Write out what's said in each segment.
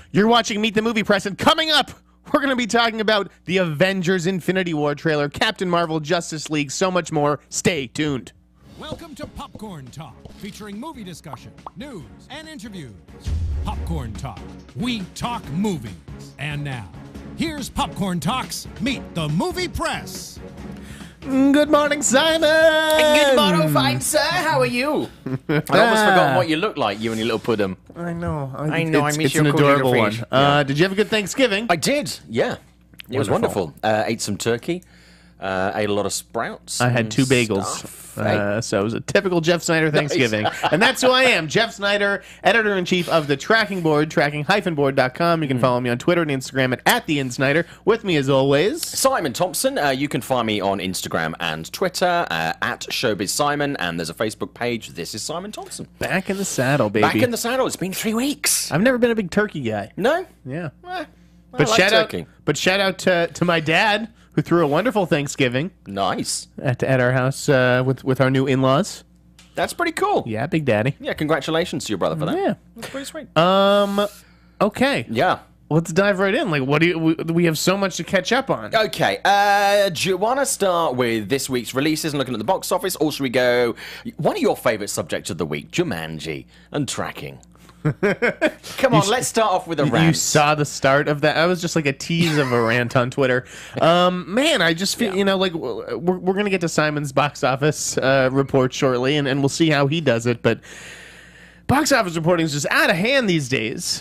You're watching Meet the Movie Press, and coming up, we're going to be talking about the Avengers Infinity War trailer, Captain Marvel, Justice League, so much more. Stay tuned. Welcome to Popcorn Talk, featuring movie discussion, news, and interviews. Popcorn Talk. We talk movies. And now, here's Popcorn Talk's Meet the Movie Press. Good morning, Simon. Good morning, fine sir. How are you? I'd almost forgotten what you look like, you and your little puddum. I know. I know, I miss it's your an cool adorable little one. fish. Yeah. Did you have a good Thanksgiving? I did, yeah. It was Wonderful. wonderful. Ate some turkey. Ate a lot of sprouts. I had and 2 bagels. stuff. Hey. So it was a typical Jeff Snyder Thanksgiving. And that's who I am, Jeff Snyder, editor-in-chief of the Tracking Board, tracking-board.com. You can follow me on Twitter and Instagram at @TheInSnyder. With me, as always, Simon Thompson. You can find me on Instagram and Twitter at Showbiz Simon, and there's a Facebook page. This is Simon Thompson. back in the saddle, baby. Back in the saddle. It's been 3 weeks. I've never been a big turkey guy. No? Yeah. I But like turkey. shout out to my dad, who threw a wonderful Thanksgiving Nice. at our house with our new in-laws. That's pretty cool. Yeah, Big Daddy. Yeah, congratulations to your brother for that. Yeah. That's pretty sweet. Okay. Yeah. Let's dive right in. Like, what do we have so much to catch up on? Okay, do you want to start with this week's releases and looking at the box office, or should we go one of your favourite subjects of the week, Jumanji and tracking? Come on, let's start off with a rant. You saw the start of that. I was just like a tease of a rant on Twitter. Man, I just feel, like we're going to get to Simon's box office report shortly, and we'll see how he does it. But box office reporting is just out of hand these days.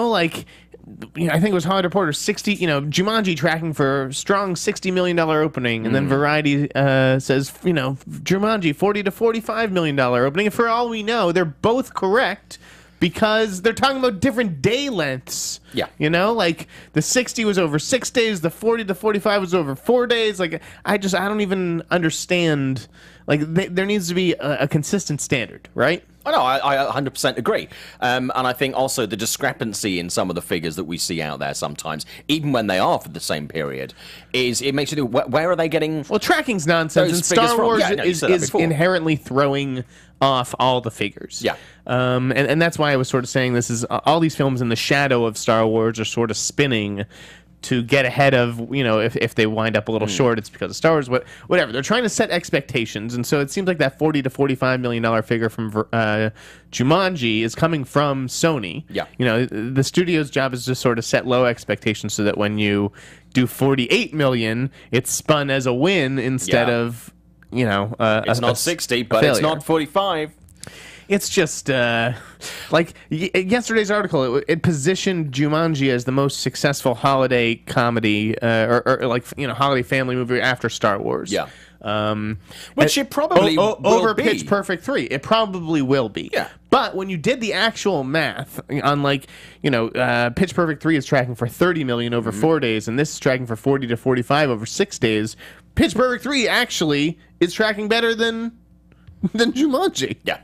I think it was Hollywood Reporter, Jumanji tracking for strong $60 million opening. And then Variety says, Jumanji, $40 to $45 million opening. And for all we know, they're both correct, because they're talking about different day lengths. Yeah. The 60 was over 6 days, the 40 to 45 was over 4 days. I don't even understand. There needs to be a consistent standard, right? I know, I 100% agree. And I think also the discrepancy in some of the figures that we see out there sometimes, even when they are for the same period, it makes you think, where are they getting... Well, tracking's nonsense, those and figures Star from? Wars Yeah, no, you said that is before. inherently throwing off all the figures. Yeah. And that's why I was sort of saying this is all these films in the shadow of Star Wars are sort of spinning to get ahead of, if they wind up a little short, it's because of Star Wars. Whatever. They're trying to set expectations, and so it seems like that $40 to $45 million figure from Jumanji is coming from Sony. Yeah. The studio's job is to sort of set low expectations so that when you do $48 million, it's spun as a win instead Yeah. of, It's not 60, but it's not 45. It's just yesterday's article. It positioned Jumanji as the most successful holiday comedy, or holiday family movie after Star Wars. Yeah. Which it probably will over be. Pitch Perfect 3. It probably will be. Yeah. But when you did the actual math on Pitch Perfect 3 is tracking for $30 million over 4 days, and this is tracking for 40 to 45 over 6 days. Pitch Perfect 3 actually is tracking better than Jumanji. Yeah.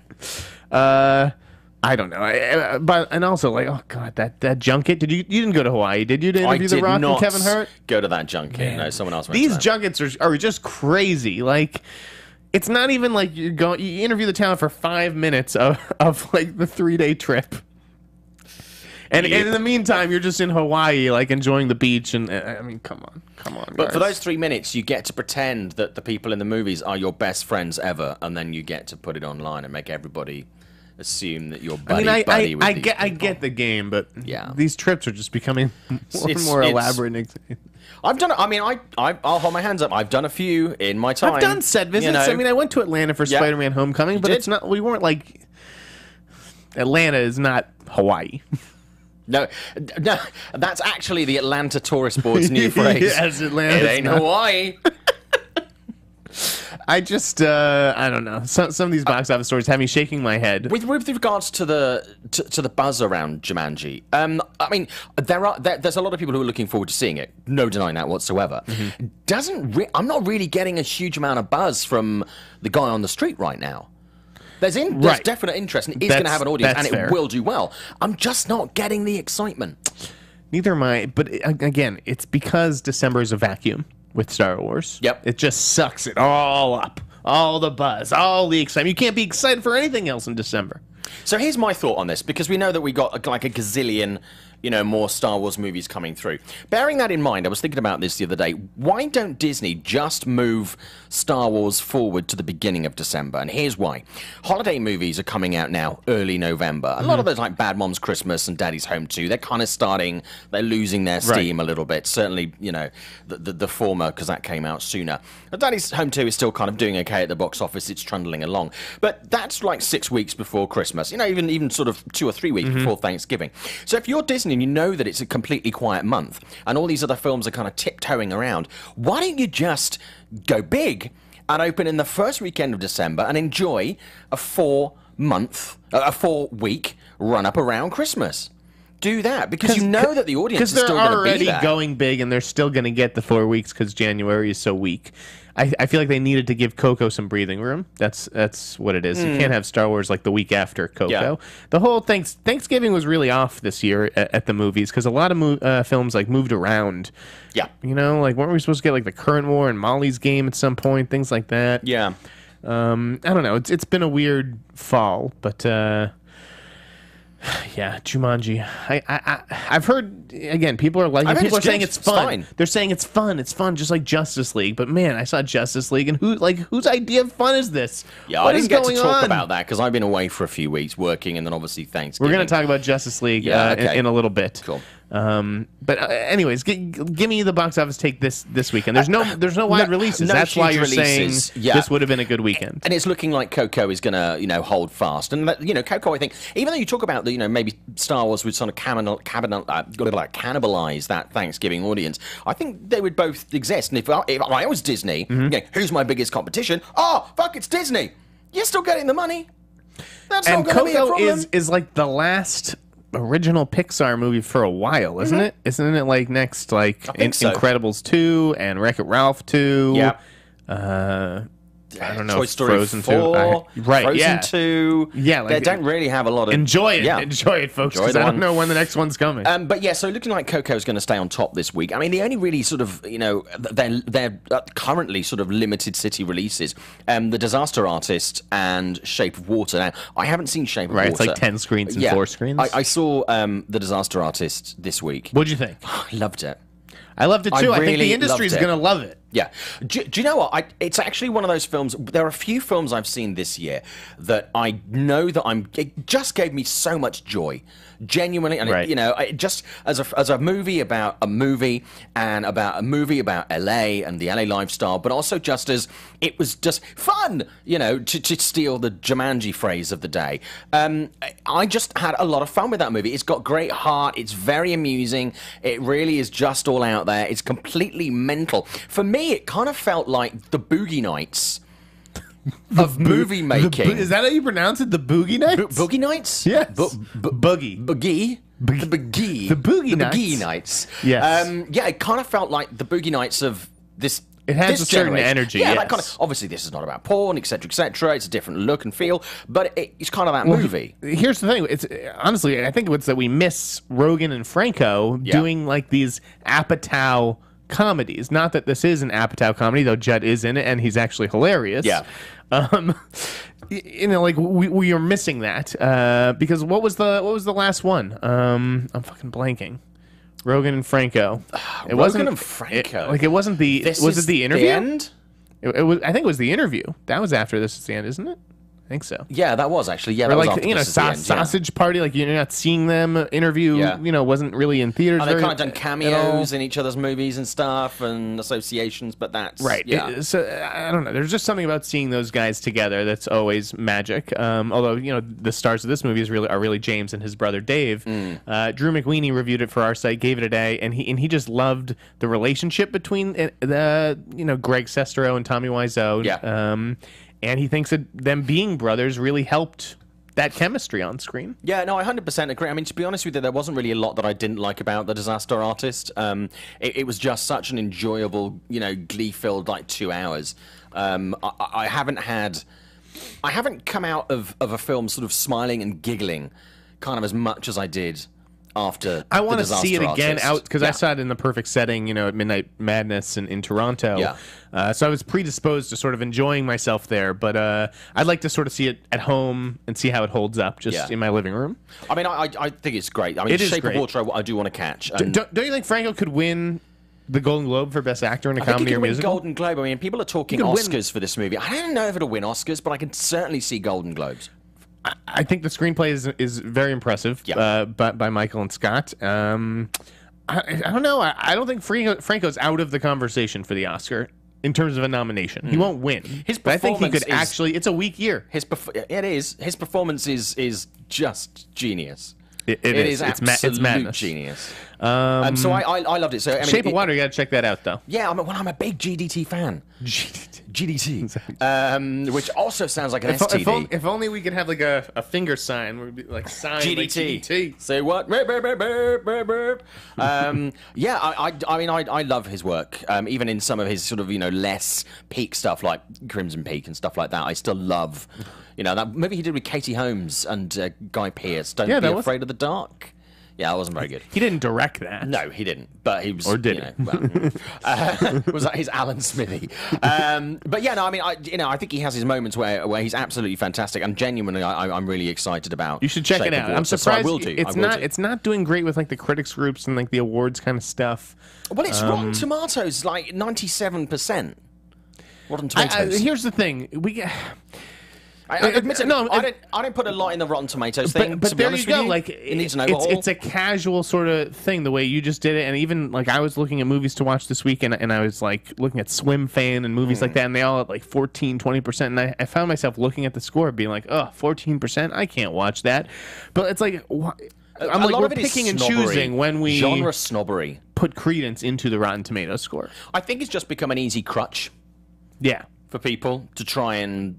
I don't know. But also, oh god, that junket. You didn't go to Hawaii, did you? To I interview did The Rock not and Kevin Hart? go to that junket. No, someone else went to These that. junkets are just crazy. It's not even like you interview the talent for 5 minutes of the 3-day trip. And in the meantime, you're just in Hawaii, enjoying the beach, and I mean, come on, But guys. for those 3 minutes, you get to pretend that the people in the movies are your best friends ever, and then you get to put it online and make everybody assume that you're buddy with I these people. get the game, but Yeah. these trips are just becoming more and more elaborate. I've done. I mean, I'll hold my hands up. I've done a few in my time. I've done set visits. I mean, I went to Atlanta for Yeah. Spider-Man: Homecoming, but did? it's not. We weren't Atlanta is not Hawaii. No, that's actually the Atlanta Tourist Board's new phrase. Yes, Atlanta. It ain't Hawaii. I just, I don't know. Some of these box office stories have me shaking my head. With regards to the buzz around Jumanji, I mean, there's a lot of people who are looking forward to seeing it. No denying that whatsoever. I'm not really getting a huge amount of buzz from the guy on the street right now. There's definite interest, and it's going to have an audience, and fair. it will do well. I'm just not getting the excitement. Neither am I. But again, it's because December is a vacuum with Star Wars. Yep. It just sucks it all up. All the buzz, all the excitement. You can't be excited for anything else in December. So here's my thought on this, because we know that we got like a gazillion, more Star Wars movies coming through. Bearing that in mind, I was thinking about this the other day. Why don't Disney just move Star Wars forward to the beginning of December? And here's why. Holiday movies are coming out now, early November. A lot of those, like Bad Moms Christmas and Daddy's Home 2, they're kind of they're losing their steam a little bit. Certainly, the former, because that came out sooner. But Daddy's Home 2 is still kind of doing okay at the box office. It's trundling along. But that's like 6 weeks before Christmas, even sort of 2 or 3 weeks before Thanksgiving. So if you're Disney and you know that it's a completely quiet month and all these other films are kind of tiptoeing around, why don't you just go big and open in the first weekend of December and enjoy a 4-week run up around Christmas? Do that, because you know that the audience is still going to be there. Because they're already going big and they're still going to get the 4 weeks because January is so weak. I feel like they needed to give Coco some breathing room. That's what it is. You can't have Star Wars like the week after Coco. Yeah. The whole Thanksgiving was really off this year at the movies because a lot of films like moved around. Yeah. Like weren't we supposed to get like the Current War and Molly's Game at some point? Things like that. Yeah. I don't know. It's been a weird fall, but yeah, Jumanji. I've heard again. People are like, people are saying it's fun. They're saying it's fun. It's fun, just like Justice League. But man, I saw Justice League, and whose idea of fun is this? Yeah, what I didn't get to talk on? about that because I've been away for a few weeks working, and then obviously Thanksgiving. We're going to talk about Justice League in a little bit. Cool. But anyways, give me the box office take this weekend. There's no wide releases. No That's why you're releases. saying this would have been a good weekend. And it's looking like Coco is going to, hold fast. And Coco, I think, even though you talk about the, maybe Star Wars would sort of cannibalize that Thanksgiving audience, I think they would both exist. And if I was Disney, who's my biggest competition? Oh, fuck, it's Disney. You're still getting the money. That's not going to be a problem. And Coco is like the last original Pixar movie for a while, isn't it? Isn't it like next, like Incredibles 2 and Wreck-It Ralph 2? Yeah. I don't know. Toy Story Frozen 4, 2. Right, Frozen 2. Yeah, like, they don't really have a lot of... Enjoy it, folks, because I don't know when the next one's coming. But yeah, so looking like Coco's going to stay on top this week. I mean, the only really sort of, they're currently sort of limited city releases. The Disaster Artist and Shape of Water. Now, I haven't seen Shape of Water. It's like 10 screens and 4 screens. I saw The Disaster Artist this week. What'd you think? I loved it. I loved it too. I think the industry's going to love it. Yeah. Do you know what? It's actually one of those films. There are a few films I've seen this year that I know that it just gave me so much joy. Genuinely, and it just as a movie about a movie and about a movie about LA and the LA lifestyle, but also just as it was just fun, to steal the Jumanji phrase of the day. I just had a lot of fun with that movie. It's got great heart. It's very amusing. It really is just all out there. It's completely mental. For me, it kind of felt like the Boogie Nights of movie making. Is that how you pronounce it? The Boogie Nights? Boogie Nights? Yes. Boogie. The Boogie. The Boogie Nights. Boogie Nights. Yes. It kind of felt like the Boogie Nights of this. It has a certain energy. Yeah, yes. that kind of, obviously this is not about porn, etc., etc. It's a different look and feel, but it's kind of that movie. Here's the thing. It's honestly, I think it's that we miss Rogen and Franco doing like these Apatow comedies. Not that this is an Apatow comedy, though Judd is in it and he's actually hilarious. Yeah. Like we are missing that because what was the last one? I'm fucking blanking. Rogen and Franco. It wasn't and Franco. It wasn't the. Was it the interview? The end? It was. I think it was the interview. That was after This Is the End, isn't it? I think so. Yeah, that was actually. Yeah, or that like was after This Is the End, Sausage Party. Like you're not seeing them interview. Yeah. Wasn't really in theaters. And they kind of done cameos in each other's movies and stuff and associations, but that's right. Yeah. So I don't know. There's just something about seeing those guys together that's always magic. Although the stars of this movie are really James and his brother Dave. Drew McWeeny reviewed it for our site, gave it a day, and he just loved the relationship between Greg Sestero and Tommy Wiseau. Yeah. And he thinks that them being brothers really helped that chemistry on screen. Yeah, no, I 100% agree. I mean, to be honest with you, there wasn't really a lot that I didn't like about The Disaster Artist. It was just such an enjoyable, glee-filled, 2 hours. I haven't come out of a film sort of smiling and giggling kind of as much as I did after. I want to to see it again out because I Yeah. saw it in the perfect setting, at Midnight Madness in Toronto. Yeah. So I was predisposed to sort of enjoying myself there, but I'd like to sort of see it at home and see how it holds up just Yeah. in my living room. I mean, I think it's great. I mean, It is Shape great. of Water, I do want to catch. And Don't you think Franco could win the Golden Globe for Best Actor in a I think comedy he or could win musical? Golden Globe. I mean, people are talking He could win- Oscars for this movie. I don't know if it'll win Oscars, but I can certainly see Golden Globes. I think the screenplay is very impressive Yeah. by Michael and Scott. I don't know. I don't think Franco's out of the conversation for the Oscar in terms of a nomination. He won't win. His But I think he could performance is- actually. It's a weak year. His performance is just genius. It is It's absolute madness. genius. So I loved it. So I mean, Shape of Water. You got to check that out, though. Yeah, I'm a big GDT fan. GDT, which also sounds like an STD. If only we could have like a finger sign where it'd be like sign GDT. like GDT. Say what? Yeah, I mean, I love his work. Even in some of his sort of less peak stuff like Crimson Peak and stuff like that, I still love. That movie he did with Katie Holmes and Guy Pearce. Don't Yeah, be that was- afraid of the dark. Yeah, that wasn't very good. He didn't direct that. No, he didn't. But he was, Or did he? was that his Alan Smithy? But yeah, no, I mean, I think he has his moments where he's absolutely fantastic, and genuinely, I'm really excited about. You should check Shape it of out. Water. I'm surprised So I will do. it's I will not do. it's not doing great with like the critics groups and like the awards kind of stuff. Well, it's Rotten Tomatoes, like 97%. Rotten Tomatoes. Here's the thing: I admit it. no, I don't put a lot in the Rotten Tomatoes thing. But to be there honest you go. with Like you need to know what all. it's a casual sort of thing the way you just did it, and even like I was looking at movies to watch this week, and I was like looking at Swim Fan and movies like that, and they all at like 14, 20%, and I found myself looking at the score, being like, oh, 14%, I can't watch that. But it's like. I'm a like lot we're of it is picking and snobbery. choosing when we Genre snobbery. put credence into the Rotten Tomatoes score. I think it's just become an easy crutch Yeah. for people to try and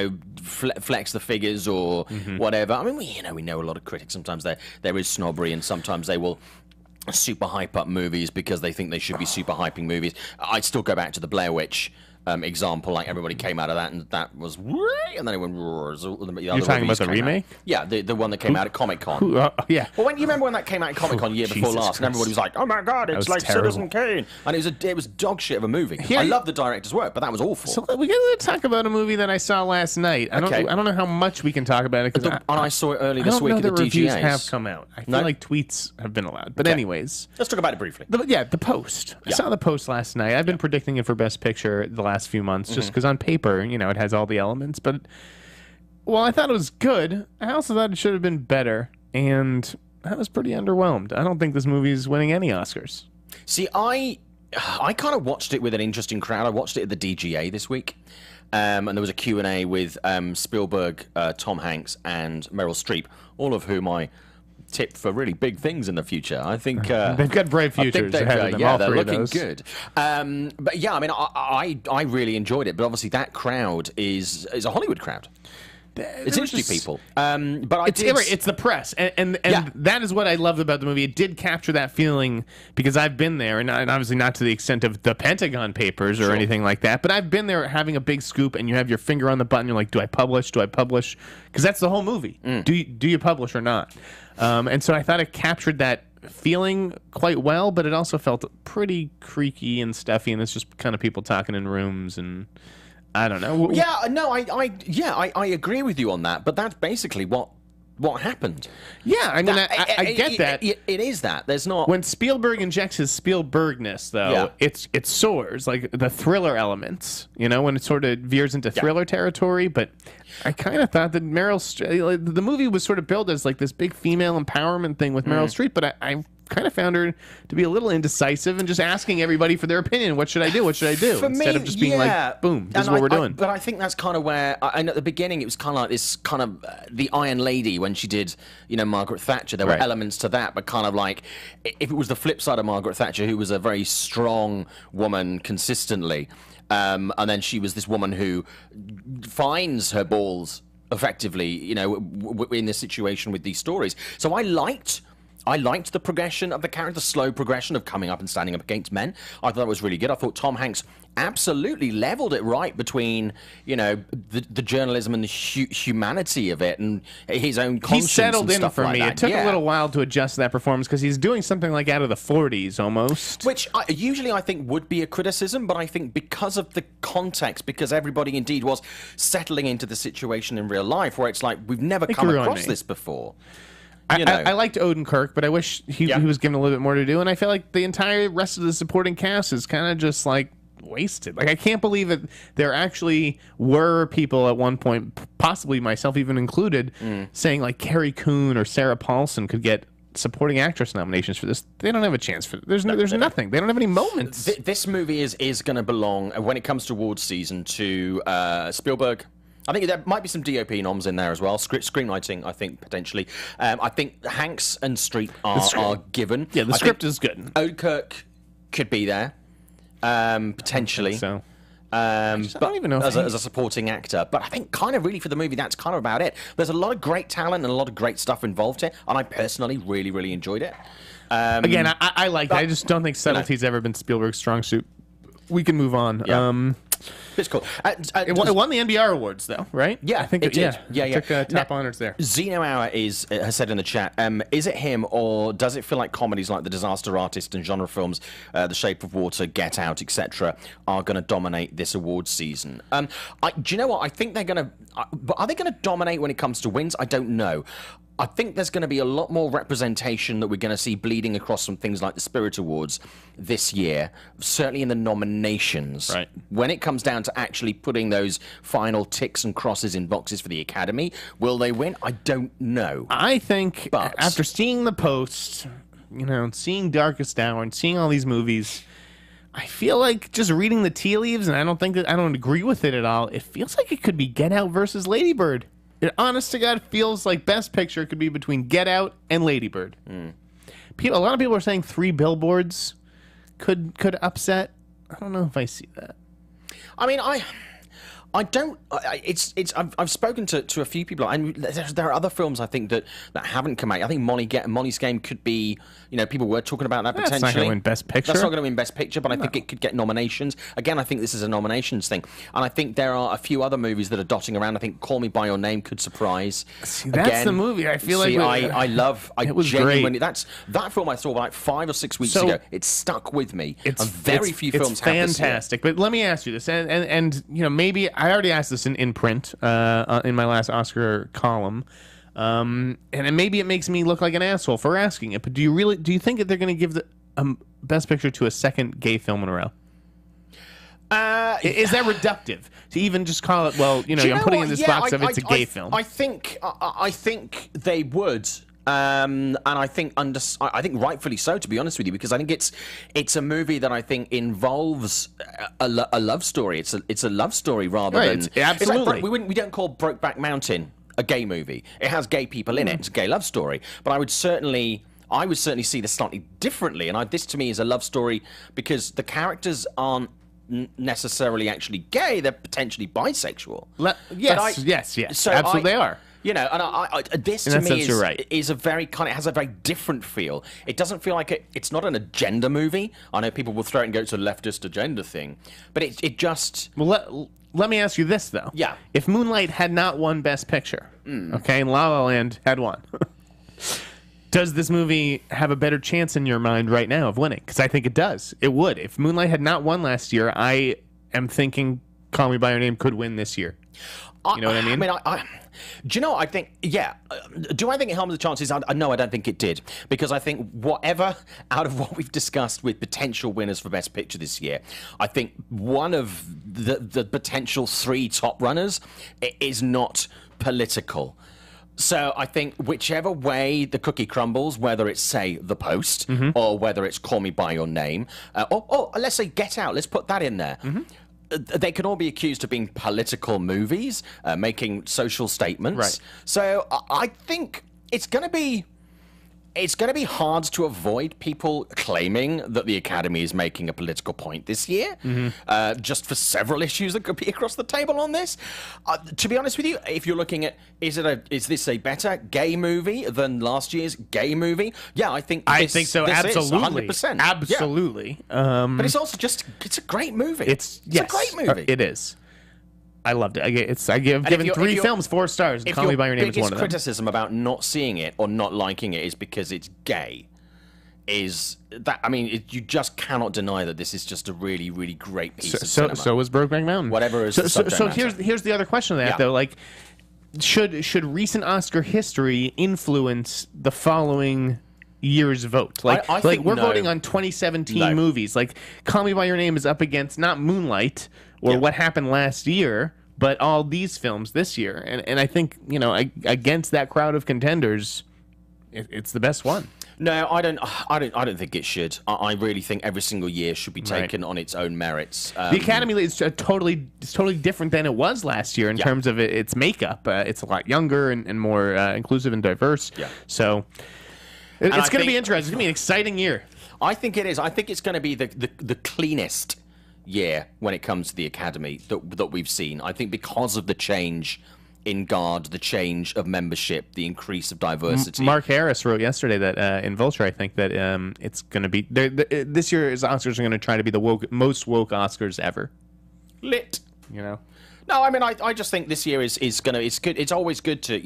flex the figures or whatever. I mean, we know a lot of critics. Sometimes there is snobbery, and sometimes they will super hype up movies because they think they should be super hyping movies. I'd still go back to the Blair Witch example. Like everybody came out of that, and that was and then it went. You're talking about the remake? Yeah, the one that came out at Comic Con. Yeah. Well, you remember when that came out at Comic Con year before Jesus last, and everybody was like, "Oh my god, it's was like terrible. Citizen Kane," and it was dog shit of a movie. Here- I love the director's work, but that was awful. So we gotta talk about a movie that I saw last night. I Okay. don't know how much we can talk about it because and I saw it early I this don't week know at the the reviews DGAs. have come out. I feel No? like tweets have been allowed. But Okay. anyways, Let's talk about it briefly. the Post. I saw the Post last night. I've been predicting it for Best Picture the last few months, just because on paper, it has all the elements. But well, I thought it was good. I also thought it should have been better, and I was pretty underwhelmed. I don't think this movie is winning any Oscars. See, I kind of watched it with an interesting crowd. I watched it at the DGA this week, and there was a Q&A with Spielberg, Tom Hanks, and Meryl Streep, all of whom I tip for really big things in the future. I think They've got bright I think futures they've, ahead of them. yeah, all they're three of looking those. good. But yeah, I mean, I really enjoyed it. But obviously, that crowd is a Hollywood crowd. It's interesting people. But It's the press, and Yeah. that is what I loved about the movie. It did capture that feeling because I've been there, and obviously not to the extent of the Pentagon Papers or anything like that, but I've been there having a big scoop, and you have your finger on the button. You're like, do I publish? Do I publish? Because that's the whole movie. Do you publish or not? And so I thought it captured that feeling quite well, but it also felt pretty creaky and stuffy, and it's just kind of people talking in rooms and. I don't know. Yeah, no, I agree with you on that. But that's basically what happened. Yeah, I mean, I get that. It is that. There's not. When Spielberg injects his Spielbergness, though, Yeah. it soars, like the thriller elements, when it sort of veers into thriller territory. But I kind of thought that the movie was sort of billed as like this big female empowerment thing with Meryl Streep, but I kind of found her to be a little indecisive and just asking everybody for their opinion. What should I do? What should I do? For Instead me, of just being like, boom, this is what we're doing. But I think that's kind of where, and at the beginning, it was kind of like this kind of the Iron Lady when she did, Margaret Thatcher. There were Right. elements to that, but kind of like if it was the flip side of Margaret Thatcher, who was a very strong woman consistently, and then she was this woman who finds her balls effectively, in this situation with these stories. So I liked I liked the progression of the character, the slow progression of coming up and standing up against men. I thought that was really good. I thought Tom Hanks absolutely leveled it right between, the journalism and the humanity of it and his own conscience. He settled and in stuff for like me. that. It took a little while to adjust to that performance because he's doing something like out of the 40s almost. Which usually I think would be a criticism, but I think because of the context, because everybody indeed was settling into the situation in real life, where it's like, we've never come across this before. I liked Odenkirk, but I wish he was given a little bit more to do, and I feel like the entire rest of the supporting cast is kind of just like wasted. Like, I can't believe that there actually were people at one point, possibly myself even included, saying like Carrie Coon or Sarah Paulson could get supporting actress nominations for this. They don't have a chance for there's nothing. They don't have any moments. This movie is going to belong, when it comes to awards season, to Spielberg. I think there might be some DOP noms in there as well. Screenwriting, I think, potentially. I think Hanks and Streep are given. Yeah, the script is good. Odenkirk could be there, potentially. So. I don't even know as a supporting actor, but I think kind of really for the movie that's kind of about it. There's a lot of great talent and a lot of great stuff involved here, and I personally really, really enjoyed it. Again, I liked it. I just don't think subtlety's ever been Spielberg's strong suit. We can move on. Yeah. It's cool. It won the NBR Awards, though, right? Yeah, I think it did. Yeah, Yeah. Took top honors there. Zeno Hour has said in the chat, is it him, or does it feel like comedies like The Disaster Artist and genre films, The Shape of Water, Get Out, etc., are going to dominate this awards season? Do you know what? I think they're going to... Are they going to dominate when it comes to wins? I don't know. I think there's going to be a lot more representation that we're going to see bleeding across from things like the Spirit Awards this year, certainly in the nominations. Right. When it comes down to actually putting those final ticks and crosses in boxes for the Academy, will they win? I don't know. I think after seeing The Post, seeing Darkest Hour and seeing all these movies, I feel like just reading the tea leaves, and I don't agree with it at all, it feels like it could be Get Out versus Lady Bird. It, honest to God, feels like Best Picture could be between Get Out and Lady Bird. A lot of people are saying Three Billboards could upset. I don't know if I see that. I mean, I don't. I've spoken to a few people, and there are other films I think that haven't come out. I think Molly's Game could be. People were talking about that potentially. That's not going to win Best Picture. That's not going to win Best Picture, but I think it could get nominations. Again, I think this is a nominations thing, and I think there are a few other movies that are dotting around. I think Call Me by Your Name could surprise. See, that's the movie. I feel like I love. It was genuinely. great. That film I saw like 5 or 6 weeks ago. It stuck with me. Very few films have this. It's fantastic. But let me ask you this, and maybe I already asked this in print in my last Oscar column. And maybe it makes me look like an asshole for asking it, but do you think that they're going to give the Best Picture to a second gay film in a row? Is that reductive to even just call it? Well, I'm putting in this box of it's a gay film. I think they would. And I think rightfully so, to be honest with you, because I think it's a movie that I think involves a love story. It's a love story rather than absolutely. It's like, we don't call Brokeback Mountain a gay movie. It has gay people in it. It's a gay love story. But I would certainly see this slightly differently. And this to me is a love story because the characters aren't necessarily actually gay. They're potentially bisexual. Yes. So absolutely they are. This to me is a very kind of has a very different feel. It doesn't feel like it's not an agenda movie. I know people will throw it and go, it's a leftist agenda thing, but it just. Well, let me ask you this though. Yeah. If Moonlight had not won Best Picture, okay, and La La Land had won, does this movie have a better chance in your mind right now of winning? Because I think it does. It would. If Moonlight had not won last year, I am thinking Call Me by Your Name could win this year. You know what I mean? Do you know? I think, yeah. Do I think it harmed the chances? No, I don't think it did. Because I think whatever out of what we've discussed with potential winners for Best Picture this year, I think one of the potential 3 top runners is not political. So I think whichever way the cookie crumbles, whether it's, say, The Post, or whether it's Call Me by Your Name, or let's say Get Out, let's put that in there. They can all be accused of being political movies, making social statements. Right. So I think it's going to be it's going to be hard to avoid people claiming that the Academy is making a political point this year, just for several issues that could be across the table on this. To be honest with you, if you're looking at is this a better gay movie than last year's gay movie? Yeah, I think so. This Absolutely, is 100%. absolutely. Yeah. But it's also it's a great movie. It's a great movie. It is. I loved it. I've given 3 films 4 stars. And Call Me by Your Name is one of them. Biggest criticism about not seeing it or not liking it is because it's gay. Is that you just cannot deny that this is just a really, really great piece of cinema. So was Brokeback Mountain. Whatever is the subject matter. here's the other question to that though. Like, should recent Oscar history influence the following year's vote? Like, I think we're no. voting on 2017 movies. Like, Call Me by Your Name is up against not Moonlight or what happened last year, but all these films this year. And I think, against that crowd of contenders, it's the best one. No, I don't think it should. I really think every single year should be taken on its own merits. The Academy is totally different than it was last year in terms of its makeup. It's a lot younger and more inclusive and diverse. Yeah. So it's going to be interesting. It's going to be an exciting year. I think it is. I think it's going to be the cleanest year when it comes to the Academy that we've seen. I think because of the change in guard, the change of membership, the increase of diversity. Mark Harris wrote yesterday that in Vulture, I think that it's going to be this year's Oscars are going to try to be the most woke Oscars ever. Lit. No, I just think this year is gonna. It's good. It's always good to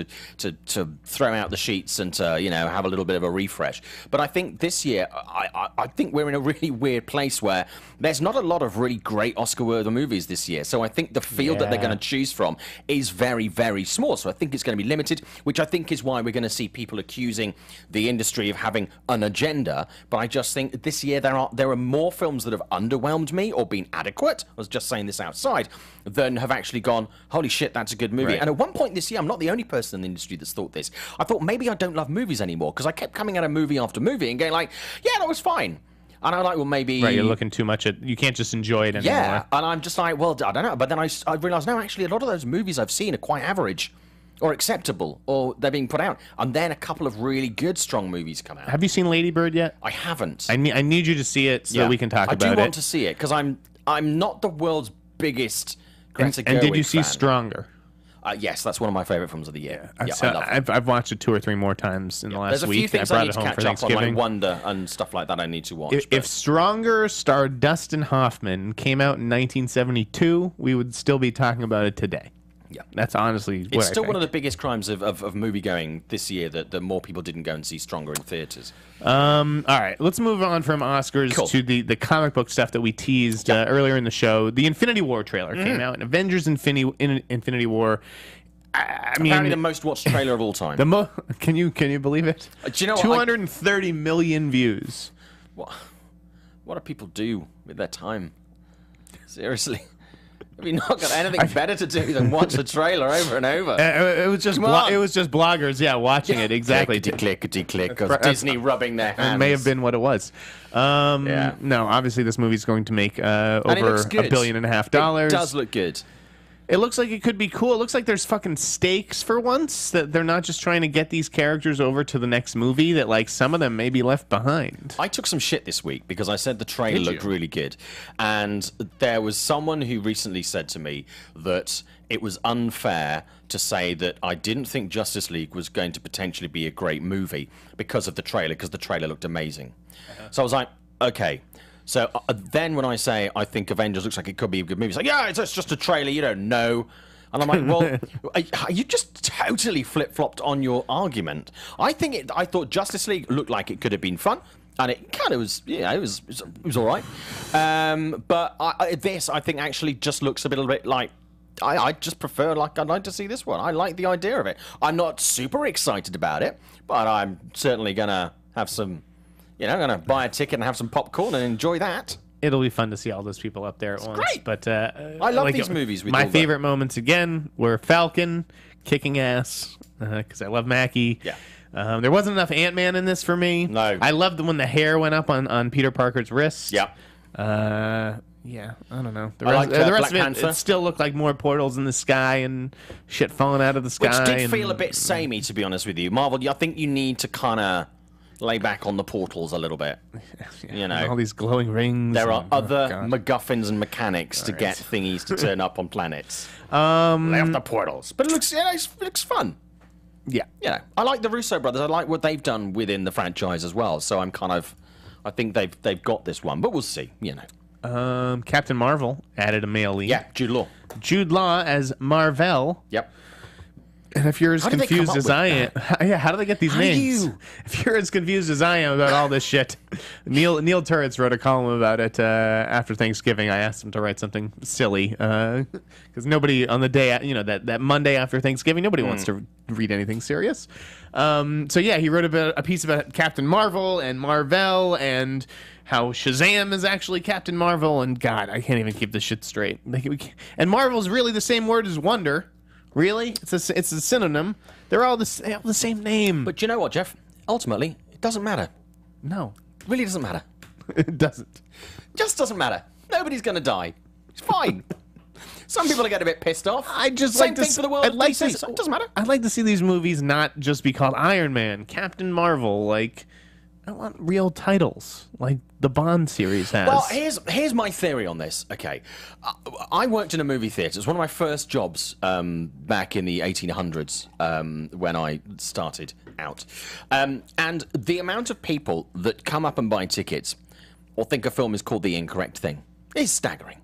to throw out the sheets and to have a little bit of a refresh. But I think this year, I think we're in a really weird place where there's not a lot of really great Oscar-worthy movies this year. So I think the field that they're going to choose from is very, very small. So I think it's going to be limited, which I think is why we're going to see people accusing the industry of having an agenda. But I just think this year there are more films that have underwhelmed me or been adequate. I was just saying this outside. Than have actually gone, holy shit, that's a good movie. Right. And at one point this year, I'm not the only person in the industry that's thought this. I thought maybe I don't love movies anymore because I kept coming at a movie after movie and going like, yeah, that was fine. And I'm like, well, maybe... Right, you're looking too much at... You can't just enjoy it anymore. Yeah, and I'm just like, well, I don't know. But then I realised, no, actually, a lot of those movies I've seen are quite average or acceptable, or they're being put out. And then a couple of really good, strong movies come out. Have you seen Lady Bird yet? I haven't. I need you to see it so we can talk about it. I do want to see it because I'm not the world's biggest... And did you see Stronger? Yes, that's one of my favorite films of the year. Yeah, so I love it. I've watched it 2 or 3 more times in the last week. There's a few things I I brought need it to home catch for up on, like Thanksgiving. Wonder and stuff like that I need to watch. If Stronger starred Dustin Hoffman, came out in 1972, we would still be talking about it today. Yeah, that's honestly what it's still I think. one of the biggest crimes of movie going this year that more people didn't go and see Stronger in theaters. All right, let's move on from Oscars to the comic book stuff that we teased earlier in the show. The Infinity War trailer came out, and Avengers Infinity War. I mean, apparently the most watched trailer of all time. Can you believe it? Do you know 230 million views. What do people do with their time? Seriously. Have you not got anything better to do than watch the trailer over and over? It was just bloggers, watching it exactly. Clickety-click of Disney rubbing their hands. It may have been what it was. No, obviously this movie's going to make over $1.5 billion. It does look good. It looks like it could be cool. It looks like there's fucking stakes for once, that they're not just trying to get these characters over to the next movie, that like some of them may be left behind. I took some shit this week because I said the trailer looked really good. And there was someone who recently said to me that it was unfair to say that I didn't think Justice League was going to potentially be a great movie because of the trailer, because the trailer looked amazing. So I was like, okay. So then when I say I think Avengers looks like it could be a good movie, it's like, yeah, it's just a trailer, you don't know. And I'm like, well, you just totally flip-flopped on your argument. I thought Justice League looked like it could have been fun, and it kind of was, it was all right. But this, I think, actually just looks a little bit like, I just prefer, like, I'd like to see this one. I like the idea of it. I'm not super excited about it, but I'm certainly going to have some... I'm going to buy a ticket and have some popcorn and enjoy that. It'll be fun to see all those people up there at once. Great. But I love these movies. My favorite moments, again, were Falcon kicking ass, because I love Mackie. Yeah. There wasn't enough Ant-Man in this for me. No. I loved when the hair went up on Peter Parker's wrist. Yeah. Yeah, I don't know. The rest of it still looked like more portals in the sky and shit falling out of the sky. Which did feel a bit samey, to be honest with you. Marvel, I think you need to kind of lay back on the portals a little bit. You know, all these glowing rings. there are and- other God. MacGuffins and mechanics to get thingies to turn up on planets. Lay off the portals, but it looks fun. Yeah. You know, I like the Russo brothers. I like what they've done within the franchise as well. So I think they've got this one, but we'll see. You know, Captain Marvel added a male lead. yeah, Jude Law. Jude Law as Marvel. Yep. And if you're as How did they come confused up as with I am, yeah, how do they get these How do names? you- If you're as confused as I am about all this shit, Neil Turritz wrote a column about it after Thanksgiving. I asked him to write something silly because nobody on the day, that Monday after Thanksgiving, nobody wants to read anything serious. So yeah, he wrote a piece about Captain Marvel and Marvel and how Shazam is actually Captain Marvel. And God, I can't even keep this shit straight. And Marvel's really the same word as Wonder. Really? It's a synonym. They're all the same name. But you know what, Jeff? Ultimately, it doesn't matter. No, It really doesn't matter. it doesn't. Just doesn't matter. Nobody's going to die. It's fine. Some people are getting a bit pissed off. I just Same like to thing for the world. I'd of like DC. to. It doesn't matter. I'd like to see these movies not just be called Iron Man, Captain Marvel. Like, I want real titles, like the Bond series has. Well, here's my theory on this. Okay, I worked in a movie theater. It's one of my first jobs back in the 1800s when I started out, and the amount of people that come up and buy tickets or think a film is called The Incorrect Thing is staggering.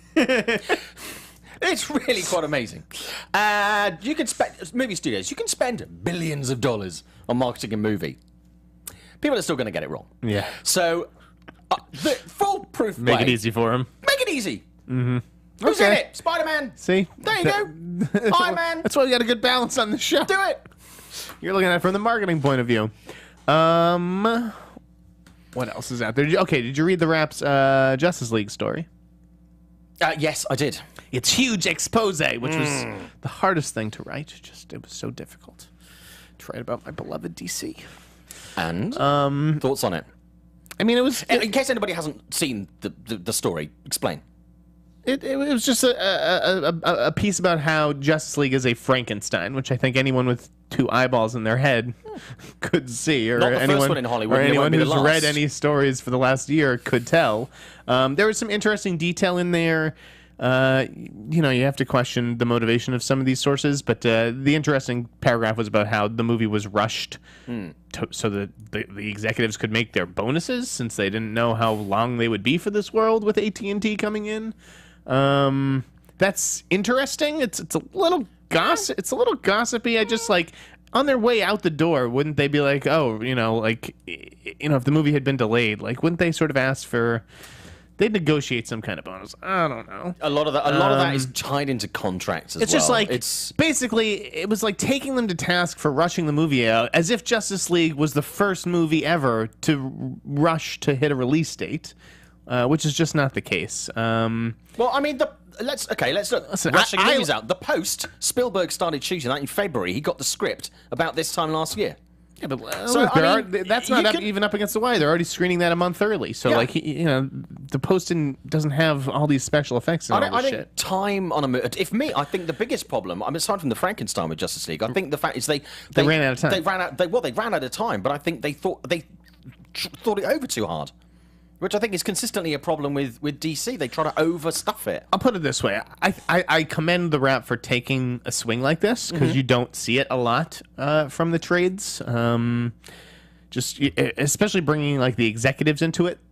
It's really quite amazing. You can spend movie studios. You can spend billions of dollars on marketing a movie. People are still going to get it wrong. Yeah. So, the foolproof Make way. it easy for him. Make it easy. Mm-hmm. Who's Okay. in it? Spider-Man. See, There you go. Iron Man. That's why we got a good balance on the show. Do it. You're looking at it from the marketing point of view. What else is out there? Did you read the Rap's Justice League story? Yes, I did. Its huge expose, which was the hardest thing to write. It was so difficult to write about my beloved DC. And thoughts on it? I mean, it was In case anybody hasn't seen the story, explain. it was just a piece about how Justice League is a Frankenstein, which I think anyone with two eyeballs in their head could see, or Not the first anyone, one in Hollywood, or and it anyone won't be the who's last. read any stories for the last year could tell. There was some interesting detail in there. You have to question the motivation of some of these sources, but the interesting paragraph was about how the movie was rushed so that the executives could make their bonuses since they didn't know how long they would be for this world with AT&T coming in. That's interesting. It's a little gossip. It's a little gossipy. I just on their way out the door, wouldn't they be like, if the movie had been delayed, wouldn't they sort of ask for? They'd negotiate some kind of bonus. I don't know. A lot of that is tied into contracts as It's well. just like it's basically it was like taking them to task for rushing the movie out, as if Justice League was the first movie ever to rush to hit a release date, which is just not the case. well, I mean, let's look. Listen, Rushing I- movies out. The Post. Spielberg started shooting that in February. He got the script about this time last year. Yeah, but So, look, I mean, that's you not can- even up against the wire. They're already screening that a month early. So, Yeah. the Post doesn't have all these special effects and all I this think shit. time on a movie. I think the biggest problem. I mean, aside from the Frankenstein with Justice League, I think the fact is they ran out of time. They ran out of time, but I think they thought it over too hard, which I think is consistently a problem with DC. They try to overstuff it. I'll put it this way: I commend the Rap for taking a swing like this because you don't see it a lot from the trades. Especially bringing the executives into it,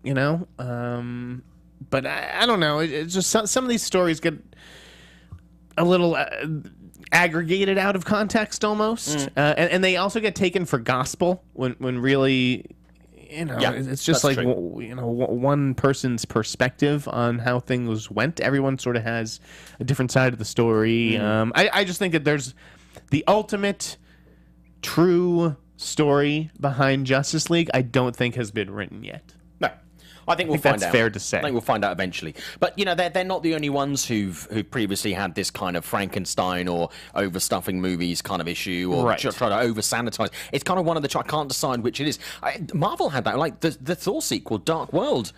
But I don't know. It's just some of these stories get a little aggregated out of context almost, and they also get taken for gospel when really. Yeah, it's just that's like true. one person's perspective on how things went. Everyone sort of has a different side of the story. I just think that there's the ultimate true story behind Justice League. I don't think has been written yet. No, I think we'll think find that's out. fair to say. I think we'll find out eventually. But they're not the only ones who've previously had this kind of Frankenstein or overstuffing movies kind of issue, or Right. try to over sanitize. It's kind of one of the. I can't decide which it is. Marvel had that, like the Thor sequel, Dark World.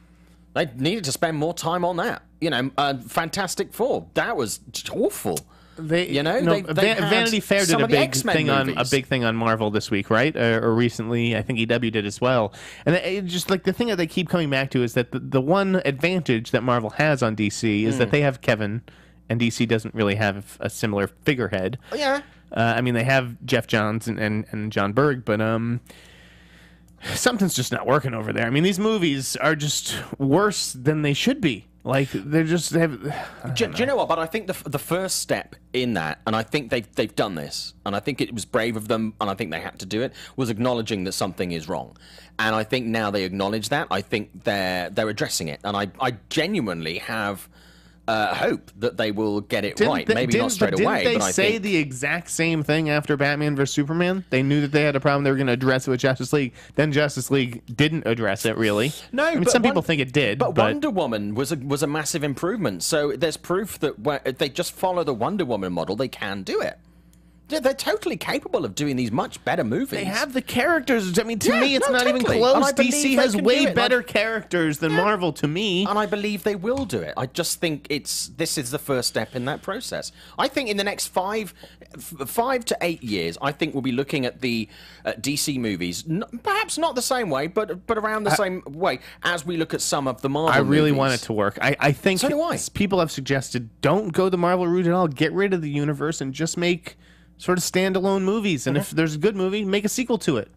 They needed to spend more time on that. Fantastic Four. That was awful. You know, Vanity Fair did some a of the big X-Men thing on movies. Marvel this week, right? Or recently, I think EW did as well. And it just like the thing that they keep coming back to is that the one advantage that Marvel has on DC is that they have Kevin, and DC doesn't really have a similar figurehead. Yeah. I mean, they have Jeff Johns and John Berg, but something's just not working over there. I mean, these movies are just worse than they should be. Like they're just do you know what? But I think the first step in that, and I think they've done this, and I think it was brave of them, and I think they had to do it, was acknowledging that something is wrong. And I think now they acknowledge that. I think they're addressing it, and I genuinely have hope that they will get it right. Maybe not straight away. Didn't but they I say think the exact same thing after Batman vs Superman? They knew that they had a problem. They were going to address it with Justice League. Then Justice League didn't address it really. No, I mean, some people think it did. But Wonder Woman was a massive improvement. So there's proof that if they just follow the Wonder Woman model, they can do it. They're totally capable of doing these much better movies. They have the characters. I mean, to me, it's not totally. even close. And I believe DC they has can way do it. better characters than Marvel, to me. And I believe they will do it. I just think this is the first step in that process. I think in the next 5 to 8 years, I think we'll be looking at the DC movies, perhaps not the same way, but around the same way as we look at some of the Marvel I really movies. want it to work. I think So do I. people have suggested don't go the Marvel route at all. Get rid of the universe and just make sort of standalone movies. And if there's a good movie, make a sequel to it.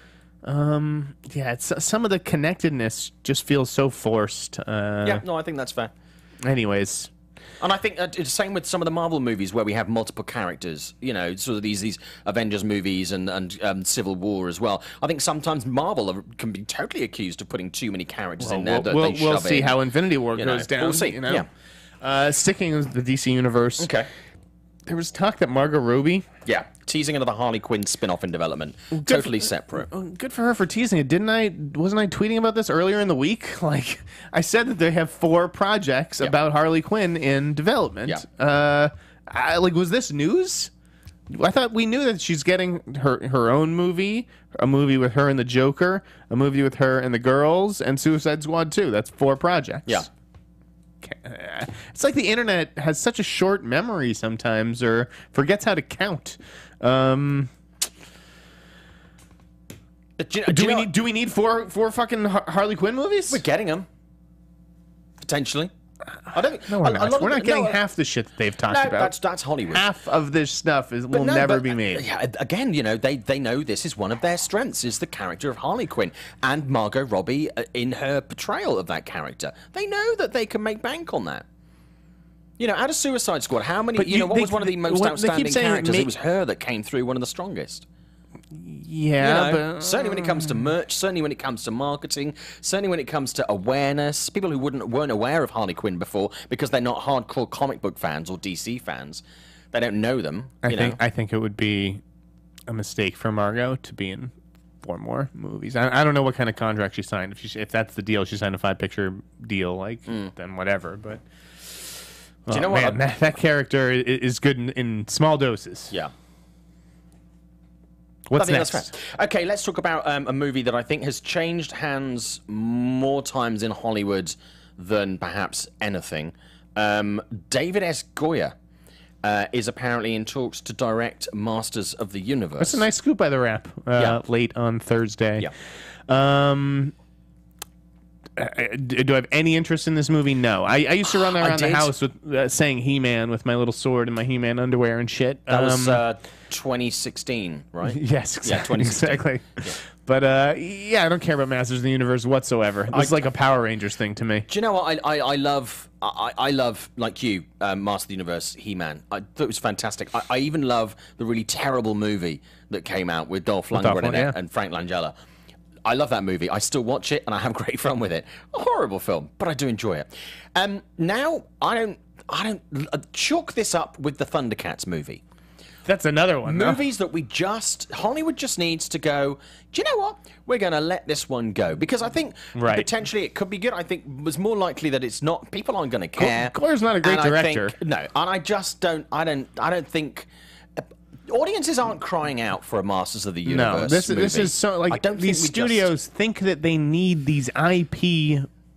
It's, some of the connectedness just feels so forced. Yeah, no, I think that's fair. Anyways. And I think it's the same with some of the Marvel movies where we have multiple characters, you know, sort of these Avengers movies and Civil War as well. I think sometimes Marvel can be totally accused of putting too many characters in there that they shove We'll see in. how Infinity War goes down. We'll see, You know? Sticking with the DC universe. Okay. There was talk that Margot Robbie... Yeah, teasing another Harley Quinn spin-off in development. Totally separate. Good for her for teasing it. Wasn't I tweeting about this earlier in the week? Like, I said that they have 4 projects about Harley Quinn in development. Yeah. Was this news? I thought we knew that she's getting her own movie, a movie with her and the Joker, a movie with her and the girls, and Suicide Squad 2. That's 4 projects. Yeah. It's like the internet has such a short memory sometimes, or forgets how to count. Do we need four fucking Harley Quinn movies? We're getting them. Potentially. I don't. No, we're not getting half the shit that they've talked about. That's Hollywood. Half of this stuff will never be made. Yeah, again, you know, they know this is one of their strengths, is the character of Harley Quinn and Margot Robbie in her portrayal of that character. They know that they can make bank on that. You know, out of Suicide Squad, how many? What was one of the most outstanding characters? It was her that came through one of the strongest. Yeah, but certainly when it comes to merch, certainly when it comes to marketing, certainly when it comes to awareness, people who weren't aware of Harley Quinn before because they're not hardcore comic book fans or DC fans, they don't know them. I think it would be a mistake for Margot to be in 4 more movies. I don't know what kind of contract she signed. If that's the deal, she signed a 5-picture deal, then whatever. But do you know what? That character is good in small doses. Yeah. What's next? Okay, let's talk about a movie that I think has changed hands more times in Hollywood than perhaps anything. David S. Goyer is apparently in talks to direct Masters of the Universe. That's a nice scoop by The Wrap late on Thursday. Yeah. Do I have any interest in this movie? No. I used to run around the house with saying He-Man with my little sword and my He-Man underwear and shit. That was 2016, right? Yes, exactly. Yeah, 2016. Exactly. Yeah. But I don't care about Masters of the Universe whatsoever. It's like a Power Rangers thing to me. Do you know what I love? I love, like you, Master of the Universe, He-Man. I thought it was fantastic. I even love the really terrible movie that came out with Dolph Lundgren in it and Frank Langella. I love that movie. I still watch it, and I have great fun with it. A horrible film, but I do enjoy it. Now, I don't chalk this up with the Thundercats movie. That's another one. Movies that Hollywood just needs to go, do you know what? We're going to let this one go. Because I think potentially it could be good. I think it was more likely that it's not. People aren't going to care. Goyer's not a great director. No, and I just don't. I don't think. Audiences aren't crying out for a Masters of the Universe. No, this is so like these studios think that they need these IP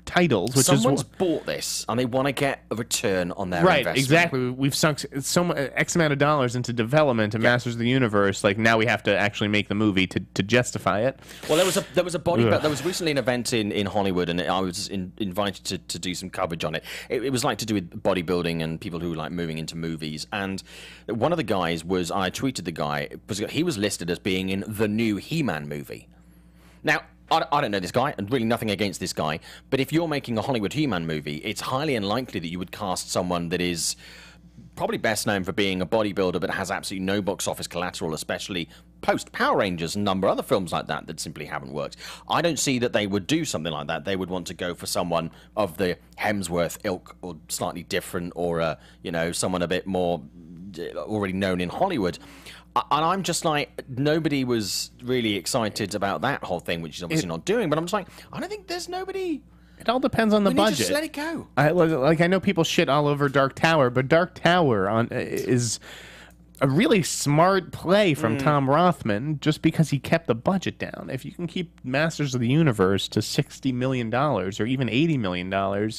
titles, which Someone's is bought this and they want to get a return on their right. investment. Exactly. We've sunk X amount of dollars into development of Masters of the Universe. Like now we have to actually make the movie to justify it. Well, there was recently an event in Hollywood, and I was invited to do some coverage on it. It was like to do with bodybuilding and people who like moving into movies. And one of the guys I tweeted the guy because he was listed as being in the new He-Man movie. Now, I don't know this guy, and really nothing against this guy, but if you're making a Hollywood He-Man movie, it's highly unlikely that you would cast someone that is probably best known for being a bodybuilder but has absolutely no box office collateral, especially post Power Rangers and a number of other films like that simply haven't worked. I don't see that they would do something like that. They would want to go for someone of the Hemsworth ilk or slightly different, or someone a bit more already known in Hollywood. And I'm just like, nobody was really excited about that whole thing, which is obviously not doing. But I'm just like, I don't think there's nobody. It all depends on the budget. Just let it go. I know people shit all over Dark Tower, but Dark Tower is a really smart play from Tom Rothman, just because he kept the budget down. If you can keep Masters of the Universe to $60 million or even $80 million,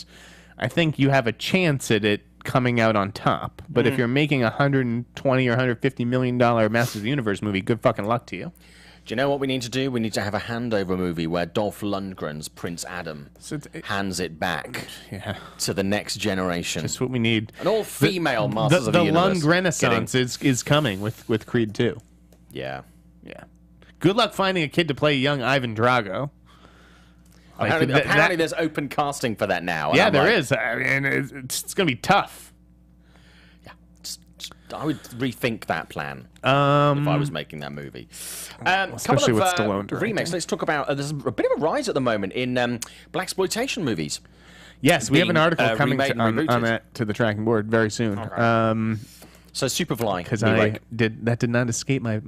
I think you have a chance at it coming out on top. But if you're making a $120 or $150 million Masters of the Universe movie, good fucking luck to you. Do you know what we need to do? We need to have a handover movie where Dolph Lundgren's Prince Adam hands it back to the next generation. That's what we need. An all-female Masters of the Universe. The Lund Renaissance is coming with Creed 2. Yeah. Yeah. Good luck finding a kid to play young Ivan Drago. Apparently there's open casting for that now. Yeah, there is. I mean, it's going to be tough. Yeah. I would rethink that plan if I was making that movie. Especially with Stallone directing. Remakes. Let's talk about... there's a bit of a rise at the moment in blaxploitation movies. Yes, we have an article coming on that to the tracking board very soon. Okay. So Superfly. Because that did not escape my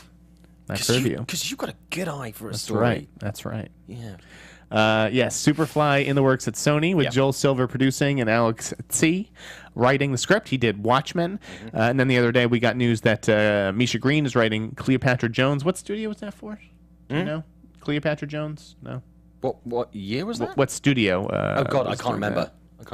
purview. Because you've got a good eye for a That's story. Right. That's right. Yeah. Yes, Superfly in the works at Sony with Joel Silver producing and Alex Tse writing the script. He did Watchmen. And then the other day we got news that Misha Green is writing Cleopatra Jones. What studio was that for? Do you know? Cleopatra Jones? No. What year was that? What studio? Oh, God, I can't remember.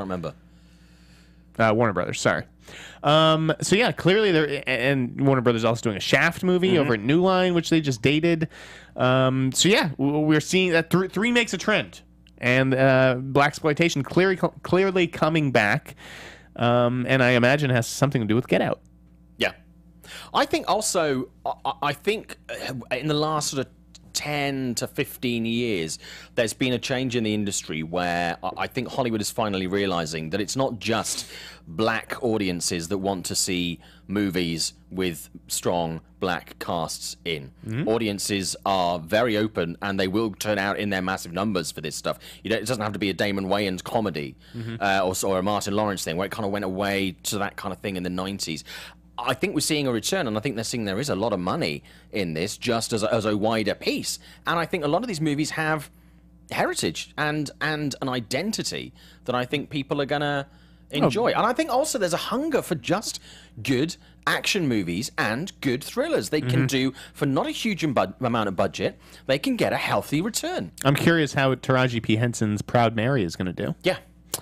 Warner Brothers, sorry. So yeah, clearly and Warner Brothers also doing a Shaft movie over at New Line, which they just dated. So yeah, we're seeing that three makes a trend, and blaxploitation clearly coming back, and I imagine it has something to do with Get Out. Yeah, I think also I think in the last sort of 10 to 15 years, there's been a change in the industry where I think Hollywood is finally realizing that it's not just black audiences that want to see movies with strong black casts in. Audiences are very open, and they will turn out in their massive numbers for this stuff. It doesn't have to be a Damon Wayans comedy or a Martin Lawrence thing, where it kind of went away to that kind of thing in the 90s. I think we're seeing a return, and I think they're seeing there is a lot of money in this, just as a wider piece. And I think a lot of these movies have heritage and an identity that I think people are going to enjoy. And I think also there's a hunger for just good action movies and good thrillers. They can do, for not a huge amount of budget, they can get a healthy return. I'm curious how Taraji P. Henson's Proud Mary is going to do. Yeah.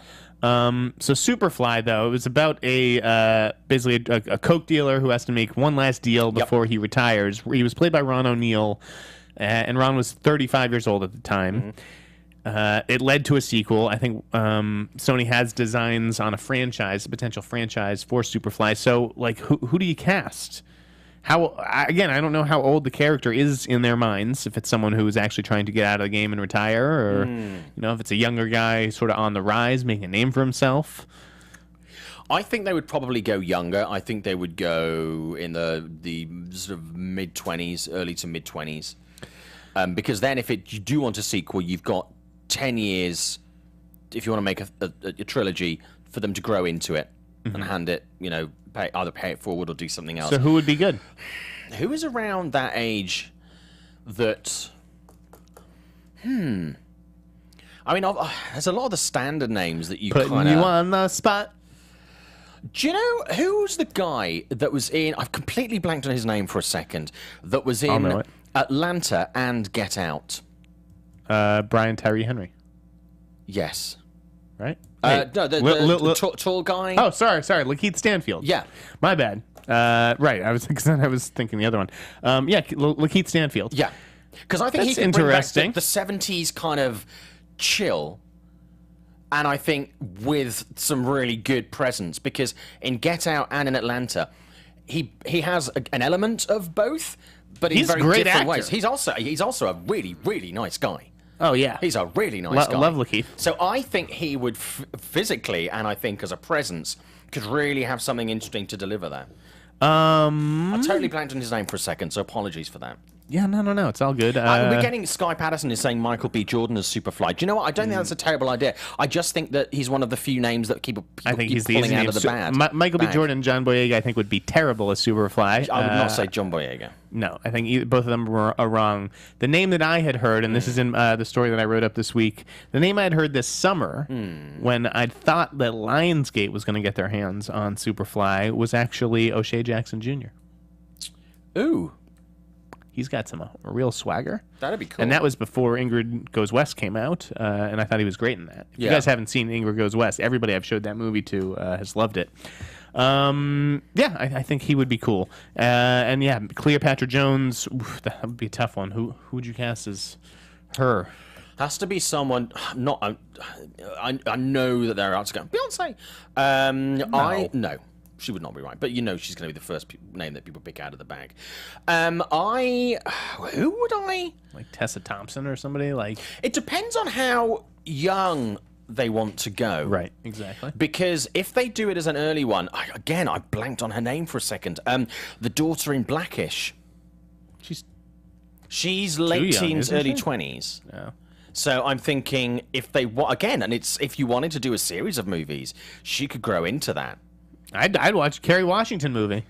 So Superfly, though, it was about basically a coke dealer who has to make one last deal before he retires. He was played by Ron O'Neal, and Ron was 35 years old at the time. It led to a sequel. I think Sony has designs on a potential franchise for Superfly. So, like, who do you cast? Again, I don't know how old the character is in their minds, if it's someone who is actually trying to get out of the game and retire, or if it's a younger guy sort of on the rise, making a name for himself. I think they would probably go younger. I think they would go in the sort of mid-20s, early to mid-20s. Because then if you do want a sequel, you've got 10 years, if you want to make a trilogy, for them to grow into it and hand it, either pay it forward or do something else. So who would be good? Who is around that age that... I mean, there's a lot of the standard names that you Putting you on the spot. Do you know who's the guy that was in... I've completely blanked on his name for a second. That was in Atlanta and Get Out. Brian Tyree Henry. Yes. right? No, the tall guy. Oh, sorry, Lakeith Stanfield. Yeah. My bad. Right, I was thinking the other one. Yeah, Lakeith Stanfield. Yeah. Because I think That's he can bring back interesting. the 70s kind of chill, and I think with some really good presence, because in Get Out and in Atlanta, he has an element of both, but in He's a very great different actor. ways. He's also a really, really nice guy. Oh yeah. He's a really nice guy. Love Lakeith. So I think he would physically, and I think as a presence, could really have something interesting to deliver there. I totally blanked on his name for a second, so apologies for that. Yeah, no, it's all good. We're getting Sky Patterson is saying Michael B. Jordan as Superfly. Do you know what? I don't think that's a terrible idea. I just think that he's one of the few names that people I think keep he's the pulling easy out name. of the bag. Michael B. bag. Jordan and John Boyega, I think, would be terrible as Superfly. I would not say John Boyega. No, I think both of them are wrong. The name that I had heard, and this is in the story that I wrote up this week, the name I had heard this summer when I thought that Lionsgate was going to get their hands on Superfly was actually O'Shea Jackson Jr. Ooh, He's got some real swagger. that'd be cool. And that was before Ingrid Goes West came out, and I thought he was great in that. If you Yeah. guys haven't seen Ingrid Goes West, everybody I've showed that movie to has loved it. Yeah, I think he would be cool. And yeah, Cleopatra Jones, that would be a tough one. Who would you cast as her? Has to be someone. Not. I know that they're out to go. Beyonce. No. She would not be right, but you know she's going to be the first name that people pick out of the bag. Who would I? Like Tessa Thompson or somebody? Like It depends on how young they want to go. Right, exactly. Because if they do it as an early one, I blanked on her name for a second. The daughter in Blackish. She's late young, teens, isn't early she? 20s. Yeah. So I'm thinking if they again, and it's if you wanted to do a series of movies, she could grow into that. I'd watch a Kerry Washington movie.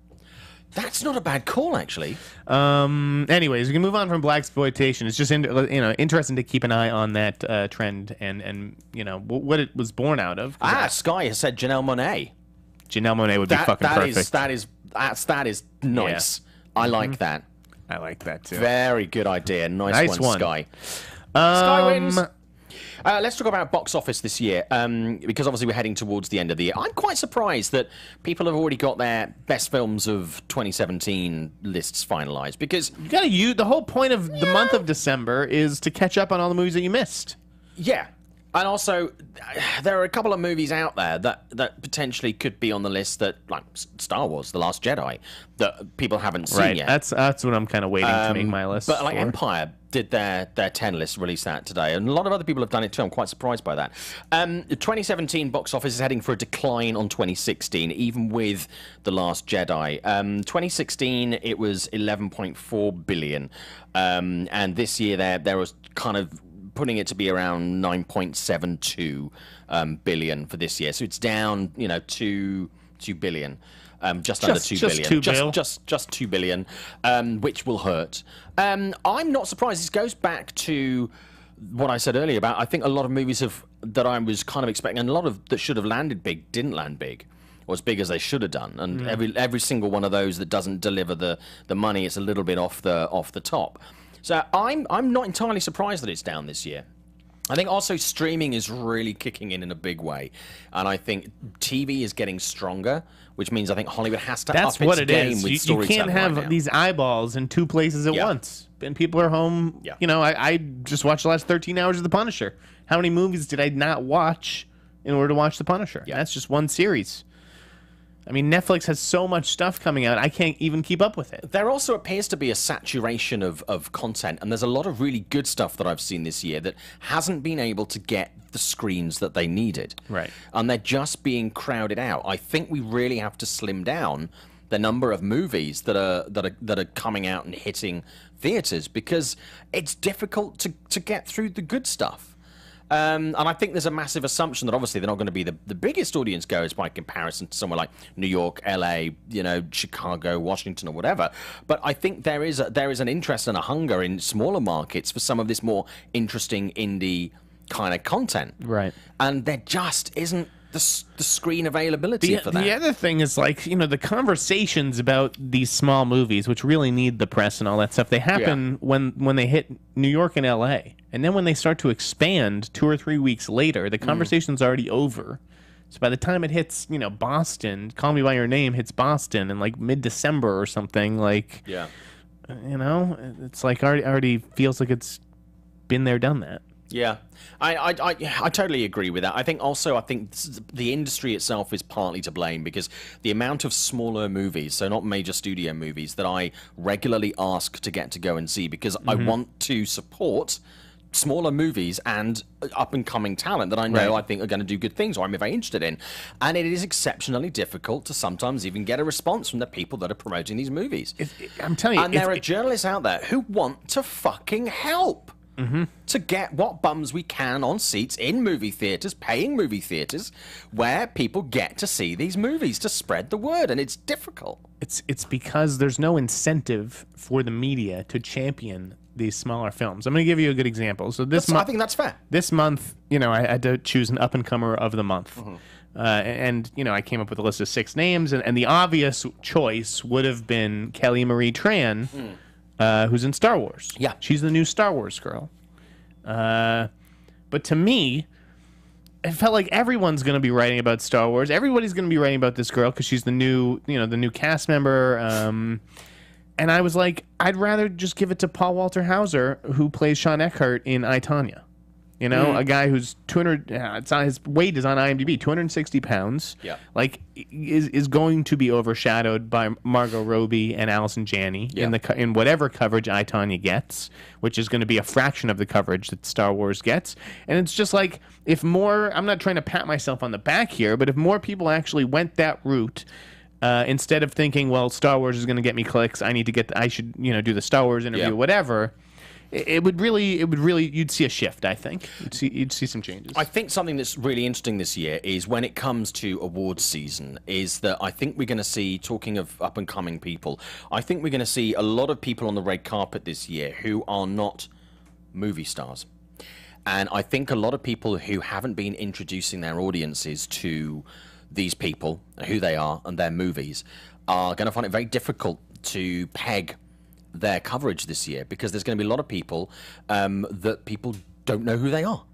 That's not a bad call, actually. Anyways, we can move on from blaxploitation. It's just interesting to keep an eye on that trend and what it was born out of. Sky has said Janelle Monáe. Janelle Monáe would be fucking perfect. That is nice. Yeah. I like that. I like that too. Very good idea. Nice one, Sky. Um, Sky wins. Let's talk about box office this year, because obviously we're heading towards the end of the year. I'm quite surprised that people have already got their best films of 2017 lists finalized, because You gotta use the whole point of the month of December is to catch up on all the movies that you missed. yeah. And also, there are a couple of movies out there that potentially could be on the list that, like Star Wars: The Last Jedi, that people haven't seen yet. That's what I'm kind of waiting to make my list. But like for. Empire did their 10 list, released that today, and a lot of other people have done it too. I'm quite surprised by that. The 2017 box office is heading for a decline on 2016, even with The Last Jedi. 2016 it was 11.4 billion, and this year there was kind of putting it to be around 9.72 billion for this year. So it's down, 2 billion. Just under 2 billion. Just 2 billion, which will hurt. I'm not surprised. This goes back to what I said earlier about, I think a lot of movies that I was kind of expecting, and a lot of that should have landed big didn't land big, or as big as they should have done. And every single one of those that doesn't deliver the money, it's a little bit off the top. So I'm not entirely surprised that it's down this year. I think also streaming is really kicking in a big way, and I think TV is getting stronger, which means I think Hollywood has to That's up what its it game is. with You storytelling can't have right now. these eyeballs in two places at Yeah. once. And people are home. Yeah. I just watched the last 13 hours of The Punisher. How many movies did I not watch in order to watch The Punisher? Yeah. That's just one series. I mean, Netflix has so much stuff coming out, I can't even keep up with it. There also appears to be a saturation of content, and there's a lot of really good stuff that I've seen this year that hasn't been able to get the screens that they needed. Right. And they're just being crowded out. I think we really have to slim down the number of movies that are coming out and hitting theaters, because it's difficult to get through the good stuff. And I think there's a massive assumption that obviously they're not going to be the biggest audience goers by comparison to somewhere like New York, LA, Chicago, Washington, or whatever. But I think there is an interest and a hunger in smaller markets for some of this more interesting indie kind of content. Right. And there just isn't the screen availability for that. The other thing is, like, you know, the conversations about these small movies, which really need the press and all that stuff, they happen when they hit New York and L.A. And then when they start to expand 2 or 3 weeks later, the conversation's already over. So by the time it hits, you know, Boston, Call Me By Your Name hits Boston in, like, mid-December or something, like, Yeah. you know, it's like already feels like it's been there, done that. Yeah, I totally agree with that. I think the industry itself is partly to blame because the amount of smaller movies, so not major studio movies, that I regularly ask to get to go and see because I want to support smaller movies and up-and-coming talent that I know I think are going to do good things or I'm very interested in. And it is exceptionally difficult to sometimes even get a response from the people that are promoting these movies. I'm telling you. And there are journalists out there who want to fucking help. To get what bums we can on seats in movie theaters, paying movie theaters, where people get to see these movies to spread the word, and it's difficult. It's because there's no incentive for the media to champion these smaller films. I'm going to give you a good example. So I think that's fair. This month, you know, I had to choose an up-and-comer of the month. And, you know, I came up with a list of 6 names, and the obvious choice would have been Kelly Marie Tran, who's in Star Wars. Yeah. She's the new Star Wars girl. But to me, it felt like everyone's going to be writing about Star Wars. Everybody's going to be writing about this girl because she's the new cast member. And I was like, I'd rather just give it to Paul Walter Hauser, who plays Sean Eckhart in I, Tonya. You know, a guy who's 200. It's on his weight is on IMDb, 260 pounds. Yeah, like is going to be overshadowed by Margot Robbie and Allison Janney in whatever coverage I, Tonya gets, which is going to be a fraction of the coverage that Star Wars gets. And it's just like if more. I'm not trying to pat myself on the back here, but if more people actually went that route. Instead of thinking, well, Star Wars is going to get me clicks, I should do the Star Wars interview, whatever. It would really, you'd see a shift, I think. You'd see some changes. I think something that's really interesting this year is when it comes to awards season, is that I think we're going to see, talking of up-and-coming people, I think we're going to see a lot of people on the red carpet this year who are not movie stars. And I think a lot of people who haven't been introducing their audiences to these people, who they are, and their movies, are going to find it very difficult to peg their coverage this year because there's going to be a lot of people that people don't know who they are.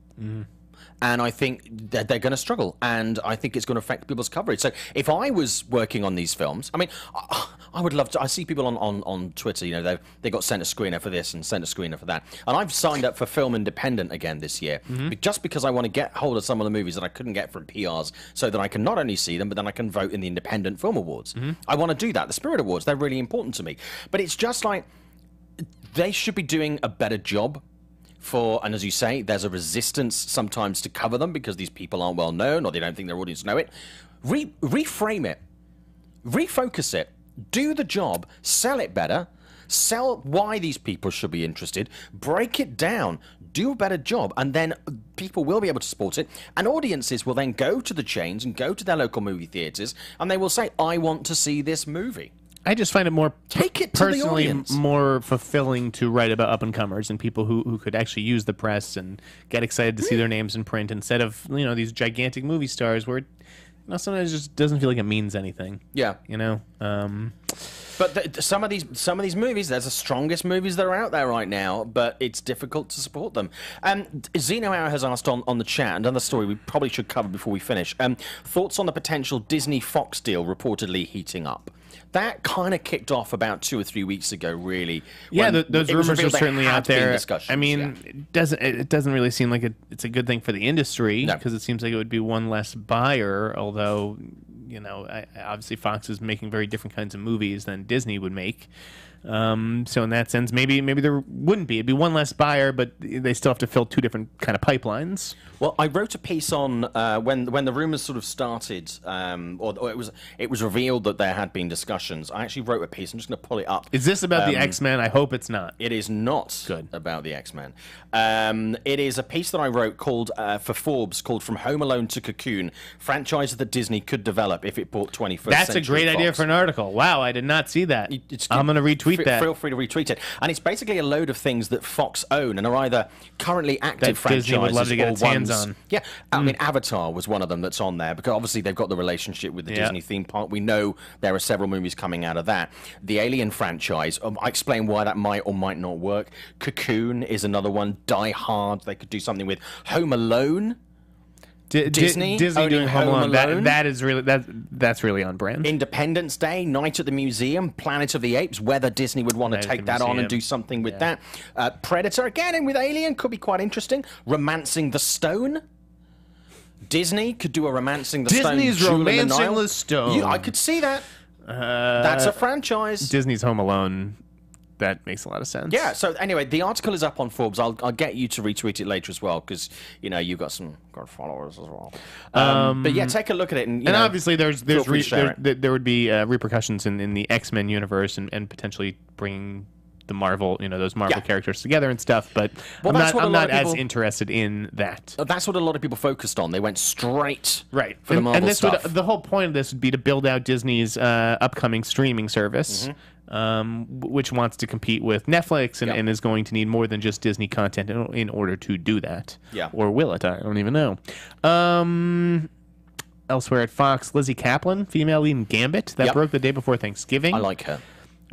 And I think that they're going to struggle, and I think it's going to affect people's coverage. So if I was working on these films, I mean, I would love to. I see people on Twitter, you know, they got sent a screener for this and sent a screener for that. And I've signed up for Film Independent again this year, just because I want to get hold of some of the movies that I couldn't get from PRs, so that I can not only see them, but then I can vote in the Independent Film Awards. I want to do that. The Spirit Awards, they're really important to me. But it's just like, they should be doing a better job and as you say, there's a resistance sometimes to cover them because these people aren't well known or they don't think their audience know it. Reframe it. Refocus it. Do the job. Sell it better. Sell why these people should be interested. Break it down. Do a better job. And then people will be able to support it. And audiences will then go to the chains and go to their local movie theaters and they will say, I want to see this movie. I just find it more personally audience. More fulfilling to write about up-and-comers and people who could actually use the press and get excited to see their names in print instead of, you know, these gigantic movie stars where, you know, sometimes it just doesn't feel like it means anything. Yeah. You know? But some of these movies, there's the strongest movies that are out there right now, but it's difficult to support them. Zeno Hour has asked on the chat, another story we probably should cover before we finish, thoughts on the potential Disney-Fox deal reportedly heating up. That kind of kicked off about 2 or 3 weeks ago, really. Yeah, those rumors are certainly out there. I mean, it doesn't really seem like it's a good thing for the industry because it seems like it would be one less buyer, although, you know, obviously Fox is making very different kinds of movies than Disney would make. So in that sense, maybe there wouldn't be. It'd be one less buyer, but they still have to fill 2 different kind of pipelines. Well, I wrote a piece on when the rumors sort of started, or it was revealed that there had been discussions. I actually wrote a piece. I'm just going to pull it up. Is this about the X-Men? I hope it's not. It is not about the X-Men. It is a piece that I wrote called for Forbes called "From Home Alone to Cocoon: Franchises that Disney could develop if it bought 21st Century Fox." That's a great idea for an article. Wow, I did not see that. I'm going to retweet retweet that. Feel free to retweet it. And it's basically a load of things that Fox own and are either currently active That franchises Disney would love to get or its hands ones. on. Yeah, I mean, Avatar was one of them that's on there because obviously they've got the relationship with the Yeah. Disney theme park. We know there are several movies coming out of that. The Alien franchise, I explain why that might or might not work. Cocoon is another one. Die Hard, they could do something with. Home Alone. Disney owning doing Home Home Alone. Alone. That is really that's really on brand. Independence Day, Night at the Museum, Planet of the Apes, whether Disney would want to Night at take the that on and Museum. do something with that. Predator, again, and with Alien, could be quite interesting. Romancing the Stone. Disney could do a Romancing the Disney's Stone. Jewel in Romancing Nile. the Stone. I could see that. That's a franchise. Disney's Home Alone. That makes a lot of sense. Yeah, so anyway, the article is up on Forbes. I'll get you to retweet it later as well because, you know, you've got some good followers as well. But yeah, take a look at it. And, you And know, obviously, feel free to share it. there would be repercussions in the X-Men universe and potentially bringing the Marvel, those Marvel Yeah. characters together and stuff. But Well, that's what a I'm lot not of people- as interested in that. That's what a lot of people focused on. They went straight Right. for the Marvel and this stuff. the whole point of this would be to build out Disney's upcoming streaming service, which wants to compete with Netflix and, Yep. and is going to need more than just Disney content in order to do that. Yeah. Or will it? I don't even know. Elsewhere at Fox, Lizzie Kaplan, female lead in Gambit. That Yep. broke the day before Thanksgiving. I like her.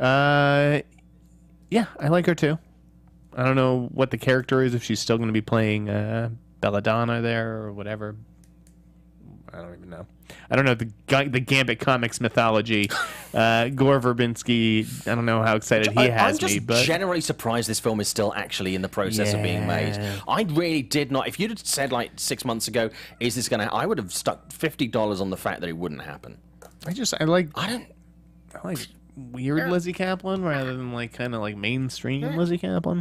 Yeah, I like her too. I don't know what the character is, if she's still going to be playing Belladonna there or whatever. I don't even know. I don't know the Gambit comics mythology. Gore Verbinski, I don't know how excited he has I'm just me, but generally surprised this film is still actually in the process of being made. Yeah. I really did not. If you'd have said like 6 months ago, is this going to? I would have stuck $50 on the fact that it wouldn't happen. I like I don't. weird Lizzie Kaplan rather than kind of mainstream Lizzie Kaplan.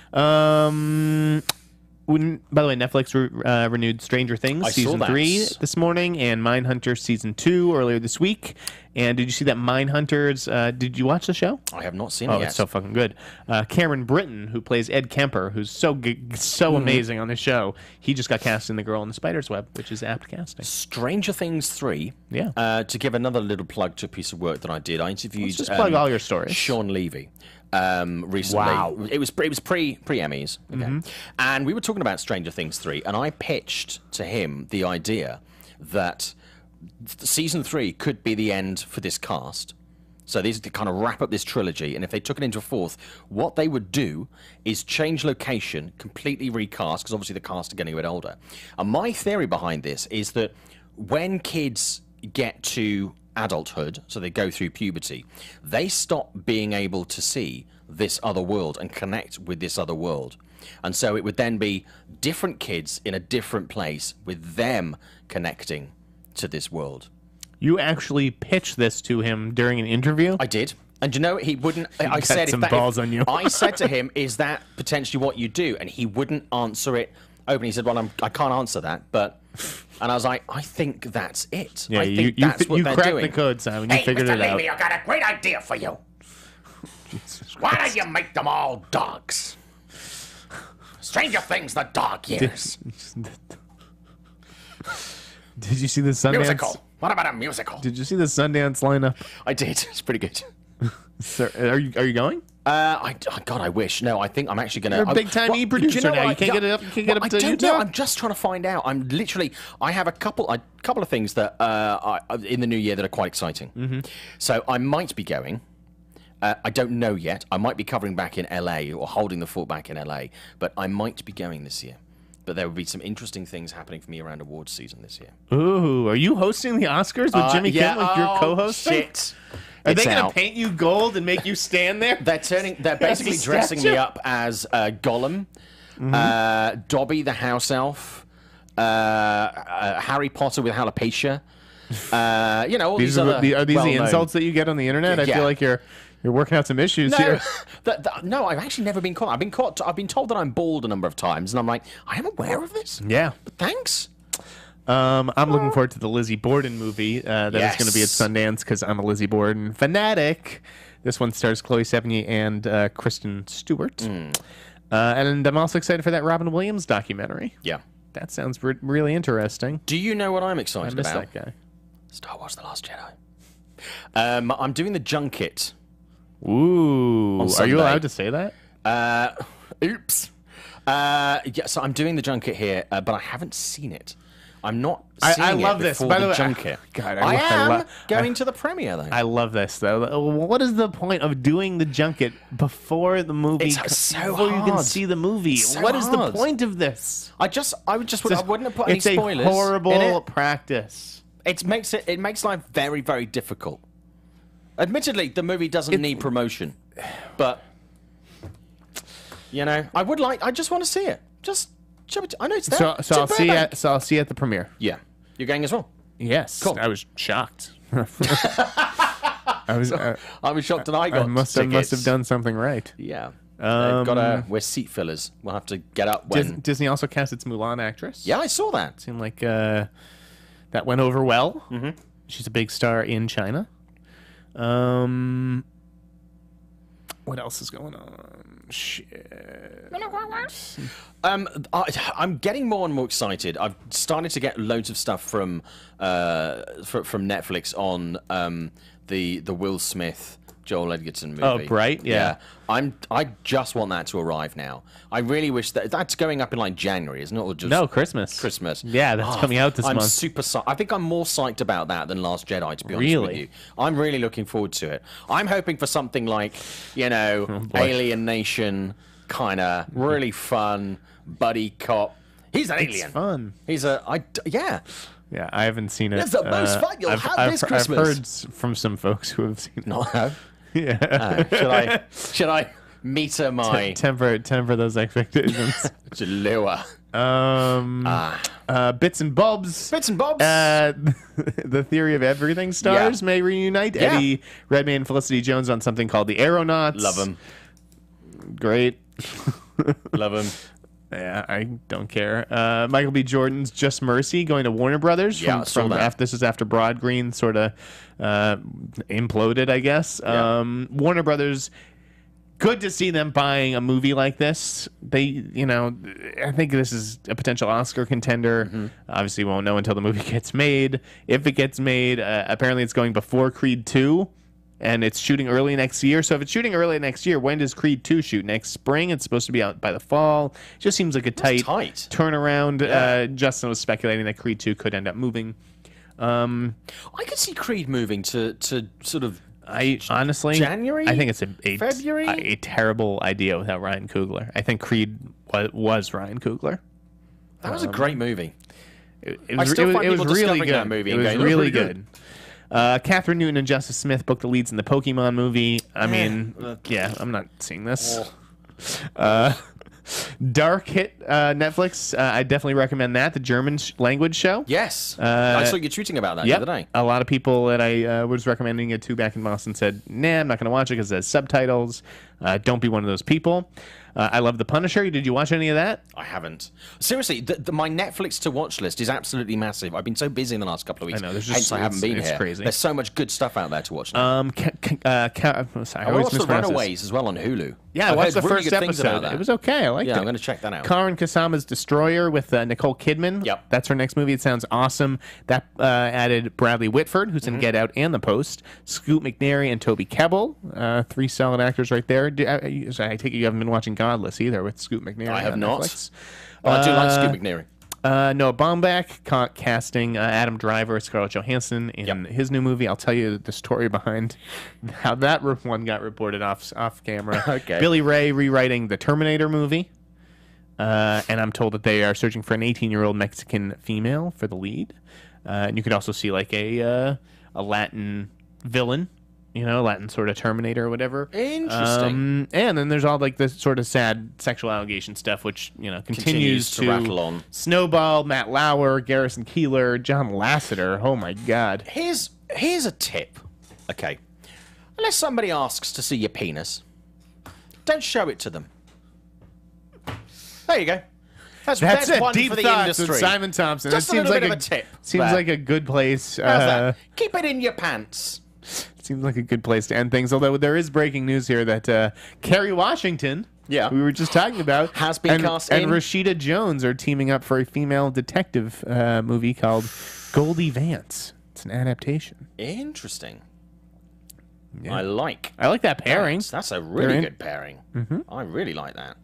By the way, Netflix renewed Stranger Things I saw season that. 3 this morning and Mindhunter season 2 earlier this week. And did you see that Mindhunters? Did you watch the show? I have not seen Oh, it yet. it's so fucking good. Cameron Britton, who plays Ed Kemper, who's so amazing on the show, he just got cast in The Girl in the Spider's Web, which is apt casting. Stranger Things 3. Yeah. To give another little plug to a piece of work that I did, I interviewed Let's just plug all your stories. Sean Levy. Recently, Wow. it was pre Emmys, okay? And we were talking about Stranger Things 3, and I pitched to him the idea that season 3 could be the end for this cast. So these to kind of wrap up this trilogy, and if they took it into a fourth, what they would do is change location, completely recast, because obviously the cast are getting a bit older. And my theory behind this is that when kids get to adulthood, so they go through puberty, they stop being able to see this other world and connect with this other world. And so it would then be different kids in a different place with them connecting to this world. You actually pitched this to him during an interview? I did. And you know, he wouldn't. I got said, some balls on you. I said to him, "Is that potentially what you do?" And he wouldn't answer it openly. He said, "Well, I can't answer that." But, and I was like, "I think that's it. Yeah, I think that's what you they're cracked doing." the code, Simon. You Hey, figured Mr. it out. Levy, I got a great idea for you. Why don't you make them all dogs? Stranger Things, the dog years. Did you see the Sundance? Musical. What about a musical? Did you see the Sundance lineup? I did. It's pretty good. Sir, are you going? God, I wish. No, I think I'm actually gonna. You're a big-time e-producer now. what? You can't get it up- you can't get up I to don't Utah? know. I'm just trying to find out. I have a couple of things that in the new year that are quite exciting. Mm-hmm. So I might be going. I don't know yet. I might be covering back in LA or holding the fort back in LA, but I might be going this year. But there will be some interesting things happening for me around awards season this year. Ooh, are you hosting the Oscars with Jimmy Kimmel? Like you're co-hosting? Shit. Are It's they going to out. paint you gold and make you stand there? They're basically a dressing statue? me up as Gollum, Dobby the house elf, Harry Potter with alopecia. All these are other these the well-known- insults that you get on the internet? I Yeah. feel like you're working out some issues No, here. no, I've actually never been caught. I've been told that I'm bald a number of times, and I'm like, I am aware of this. Yeah. But thanks. I'm looking forward to the Lizzie Borden movie that is Yes. going to be at Sundance because I'm a Lizzie Borden fanatic. This one stars Chloe Sevigny and Kristen Stewart. And I'm also excited for that Robin Williams documentary. Yeah. That sounds really interesting. Do you know what I'm I excited miss about? that guy. Star Wars: The Last Jedi. I'm doing the junket Ooh, are you Sunday. allowed to say that? Oops. Yeah, so I'm doing the junket here, but I haven't seen it. I'm not seeing I love it this. before By the the way, junket. God, I am I going to the premiere, though. I love this though. What is the point of doing the junket before the movie? It's so before you can hard. see the movie. So What is the hard. point of this? I wouldn't have put any It's a spoilers in horrible it. practice. It makes life very, very difficult. Admittedly, the movie doesn't need promotion, but you know, I just want to see it. I know it's there. So I'll see you. So I'll see you at the premiere. Yeah, you're going as well. Yes. Cool. I was shocked. I was. I was shocked that I got I must have tickets. done something right. Yeah. We're seat fillers. We'll have to get up when. Disney also cast its Mulan actress. Yeah, I saw that. Seemed like that went over well. Mm-hmm. She's a big star in China. What else is going on? Shit. I'm getting more and more excited. I've started to get loads of stuff from Netflix on the Will Smith Joel Edgerton movie. Oh, Bright? Yeah. I just want that to arrive now. I really wish that's going up in like January, isn't it? Or just No, Christmas. Christmas. Yeah, that's coming out this I'm month. super psyched. I think I'm more psyched about that than Last Jedi, to be honest with Really? you. I'm really looking forward to it. I'm hoping for something like, you know, Alien Nation, kind of really fun buddy cop. He's an alien. It's fun. He's yeah. Yeah, I haven't seen it. It's the most fun you'll have this Christmas. I've heard from some folks who have seen it. No, I have. Yeah. Should I meter my temper those expectations. lure? Bits and Bobs. Bits and Bobs. The Theory of Everything stars may reunite. Yeah. Eddie Redmayne and Felicity Jones on something called The Aeronauts. Love him. Great. Love him. Yeah, I don't care. Michael B. Jordan's Just Mercy going to Warner Brothers. Yeah, I saw that. This is after Broad Green sort of imploded, I guess. Yeah. Warner Brothers, good to see them buying a movie like this. They, I think this is a potential Oscar contender. Mm-hmm. Obviously, we won't know until the movie gets made. If it gets made, apparently it's going before Creed 2. And it's shooting early next year. So if it's shooting early next year, when does Creed 2 shoot? Next spring? It's supposed to be out by the fall. It just seems like a tight turnaround. Yeah. Justin was speculating that Creed 2 could end up moving. I could see Creed moving to sort of Honestly, January? I think it's February? a terrible idea without Ryan Coogler. I think Creed was Ryan Coogler. That was a great movie. It I was, still it, find it was people really discovering good. that movie It and was going, "That's really pretty good. Catherine Newton and Justice Smith booked the leads in the Pokemon movie. I mean, yeah, I'm not seeing this. Dark hit Netflix. I definitely recommend that. The German language show. Yes. I saw you tweeting about that the other day. A lot of people that I was recommending it to back in Boston said, nah, I'm not going to watch it because it has subtitles. Don't be one of those people. I love The Punisher. Did you watch any of that? I haven't. Seriously, my Netflix to watch list is absolutely massive. I've been so busy in the last couple of weeks. I know, there's hence I haven't been it's here. crazy. There's so much good stuff out there to watch now. Sorry, I I always watched The mispronounce this. Runaways as well on Hulu. Yeah, I I've watched the heard really first good things about episode. that. It was okay. I liked it. Yeah, I'm going to check that out. Karin Kasama's Destroyer with Nicole Kidman. Yep. That's her next movie. It sounds awesome. That added Bradley Whitford, who's Mm-hmm. in Get Out and The Post, Scoot McNairy, and Toby Kebbell. 3 solid actors right there. I take it you haven't been watching Godless either with Scoot McNairy. I have on not. Netflix. Oh, I do like Scoot McNairy. Noah Baumbach casting Adam Driver, Scarlett Johansson in his new movie. I'll tell you the story behind how that one got reported off camera. Okay. Billy Ray rewriting the Terminator movie, and I'm told that they are searching for an 18-year-old Mexican female for the lead. And you could also see like a Latin villain. Latin sort of Terminator or whatever. Interesting. And then there's all like this sort of sad sexual allegation stuff, which continues to rattle on. Snowball, Matt Lauer, Garrison Keillor, John Lasseter. Oh my God. Here's a tip. Okay. Unless somebody asks to see your penis, don't show it to them. There you go. That's it. one Deep for the thoughts industry. with Simon Thompson. Just it a seems little like bit of a tip. Seems there. like a good place. How's that? Keep it in your pants. Seems like a good place to end things. Although there is breaking news here that Kerry Washington, Yeah. we were just talking about, Has been cast and in. Rashida Jones are teaming up for a female detective movie called Goldie Vance. It's an adaptation. Interesting. I like. I like that pairing. That's a really good pairing. I really like that.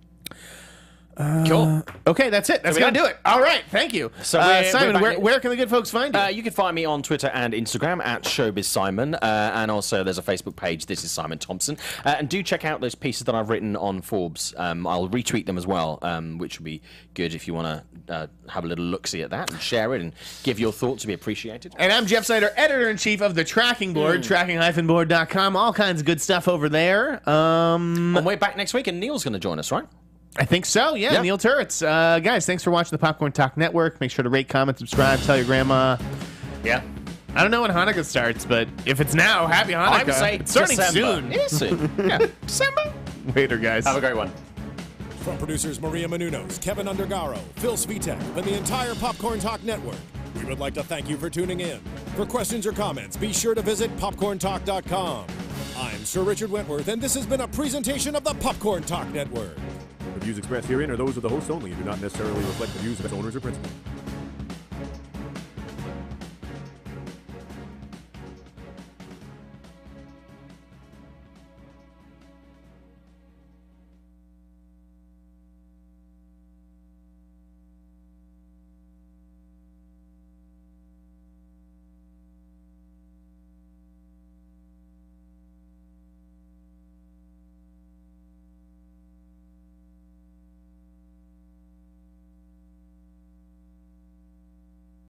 Cool. Okay, that's it. That's we going to done? do it. All right, thank you. So we're Simon, back where can the good folks find you? You can find me on Twitter and Instagram at ShowbizSimon, and also there's a Facebook page, This is Simon Thompson. And do check out those pieces that I've written on Forbes. I'll retweet them as well, which would be good if you want to have a little look-see at that and share it and give your thoughts to be appreciated. And I'm Jeff Snyder, editor-in-chief of the Tracking Board, tracking-board.com. All kinds of good stuff over there. And we're back next week, and Neil's going to join us, right? I think so, yeah. Neil Turritz. Guys, thanks for watching the Popcorn Talk Network. Make sure to rate, comment, subscribe, tell your grandma. Yeah. I don't know when Hanukkah starts, but if it's now, happy Hanukkah. I would say it's starting December. soon. It is soon. Yeah. December. Later, guys. Have a great one. From producers Maria Menounos, Kevin Undergaro, Phil Svitek, and the entire Popcorn Talk Network, we would like to thank you for tuning in. For questions or comments, be sure to visit popcorntalk.com. I'm Sir Richard Wentworth, and this has been a presentation of the Popcorn Talk Network. The views expressed herein are those of the host only and do not necessarily reflect the views of its owners or principals.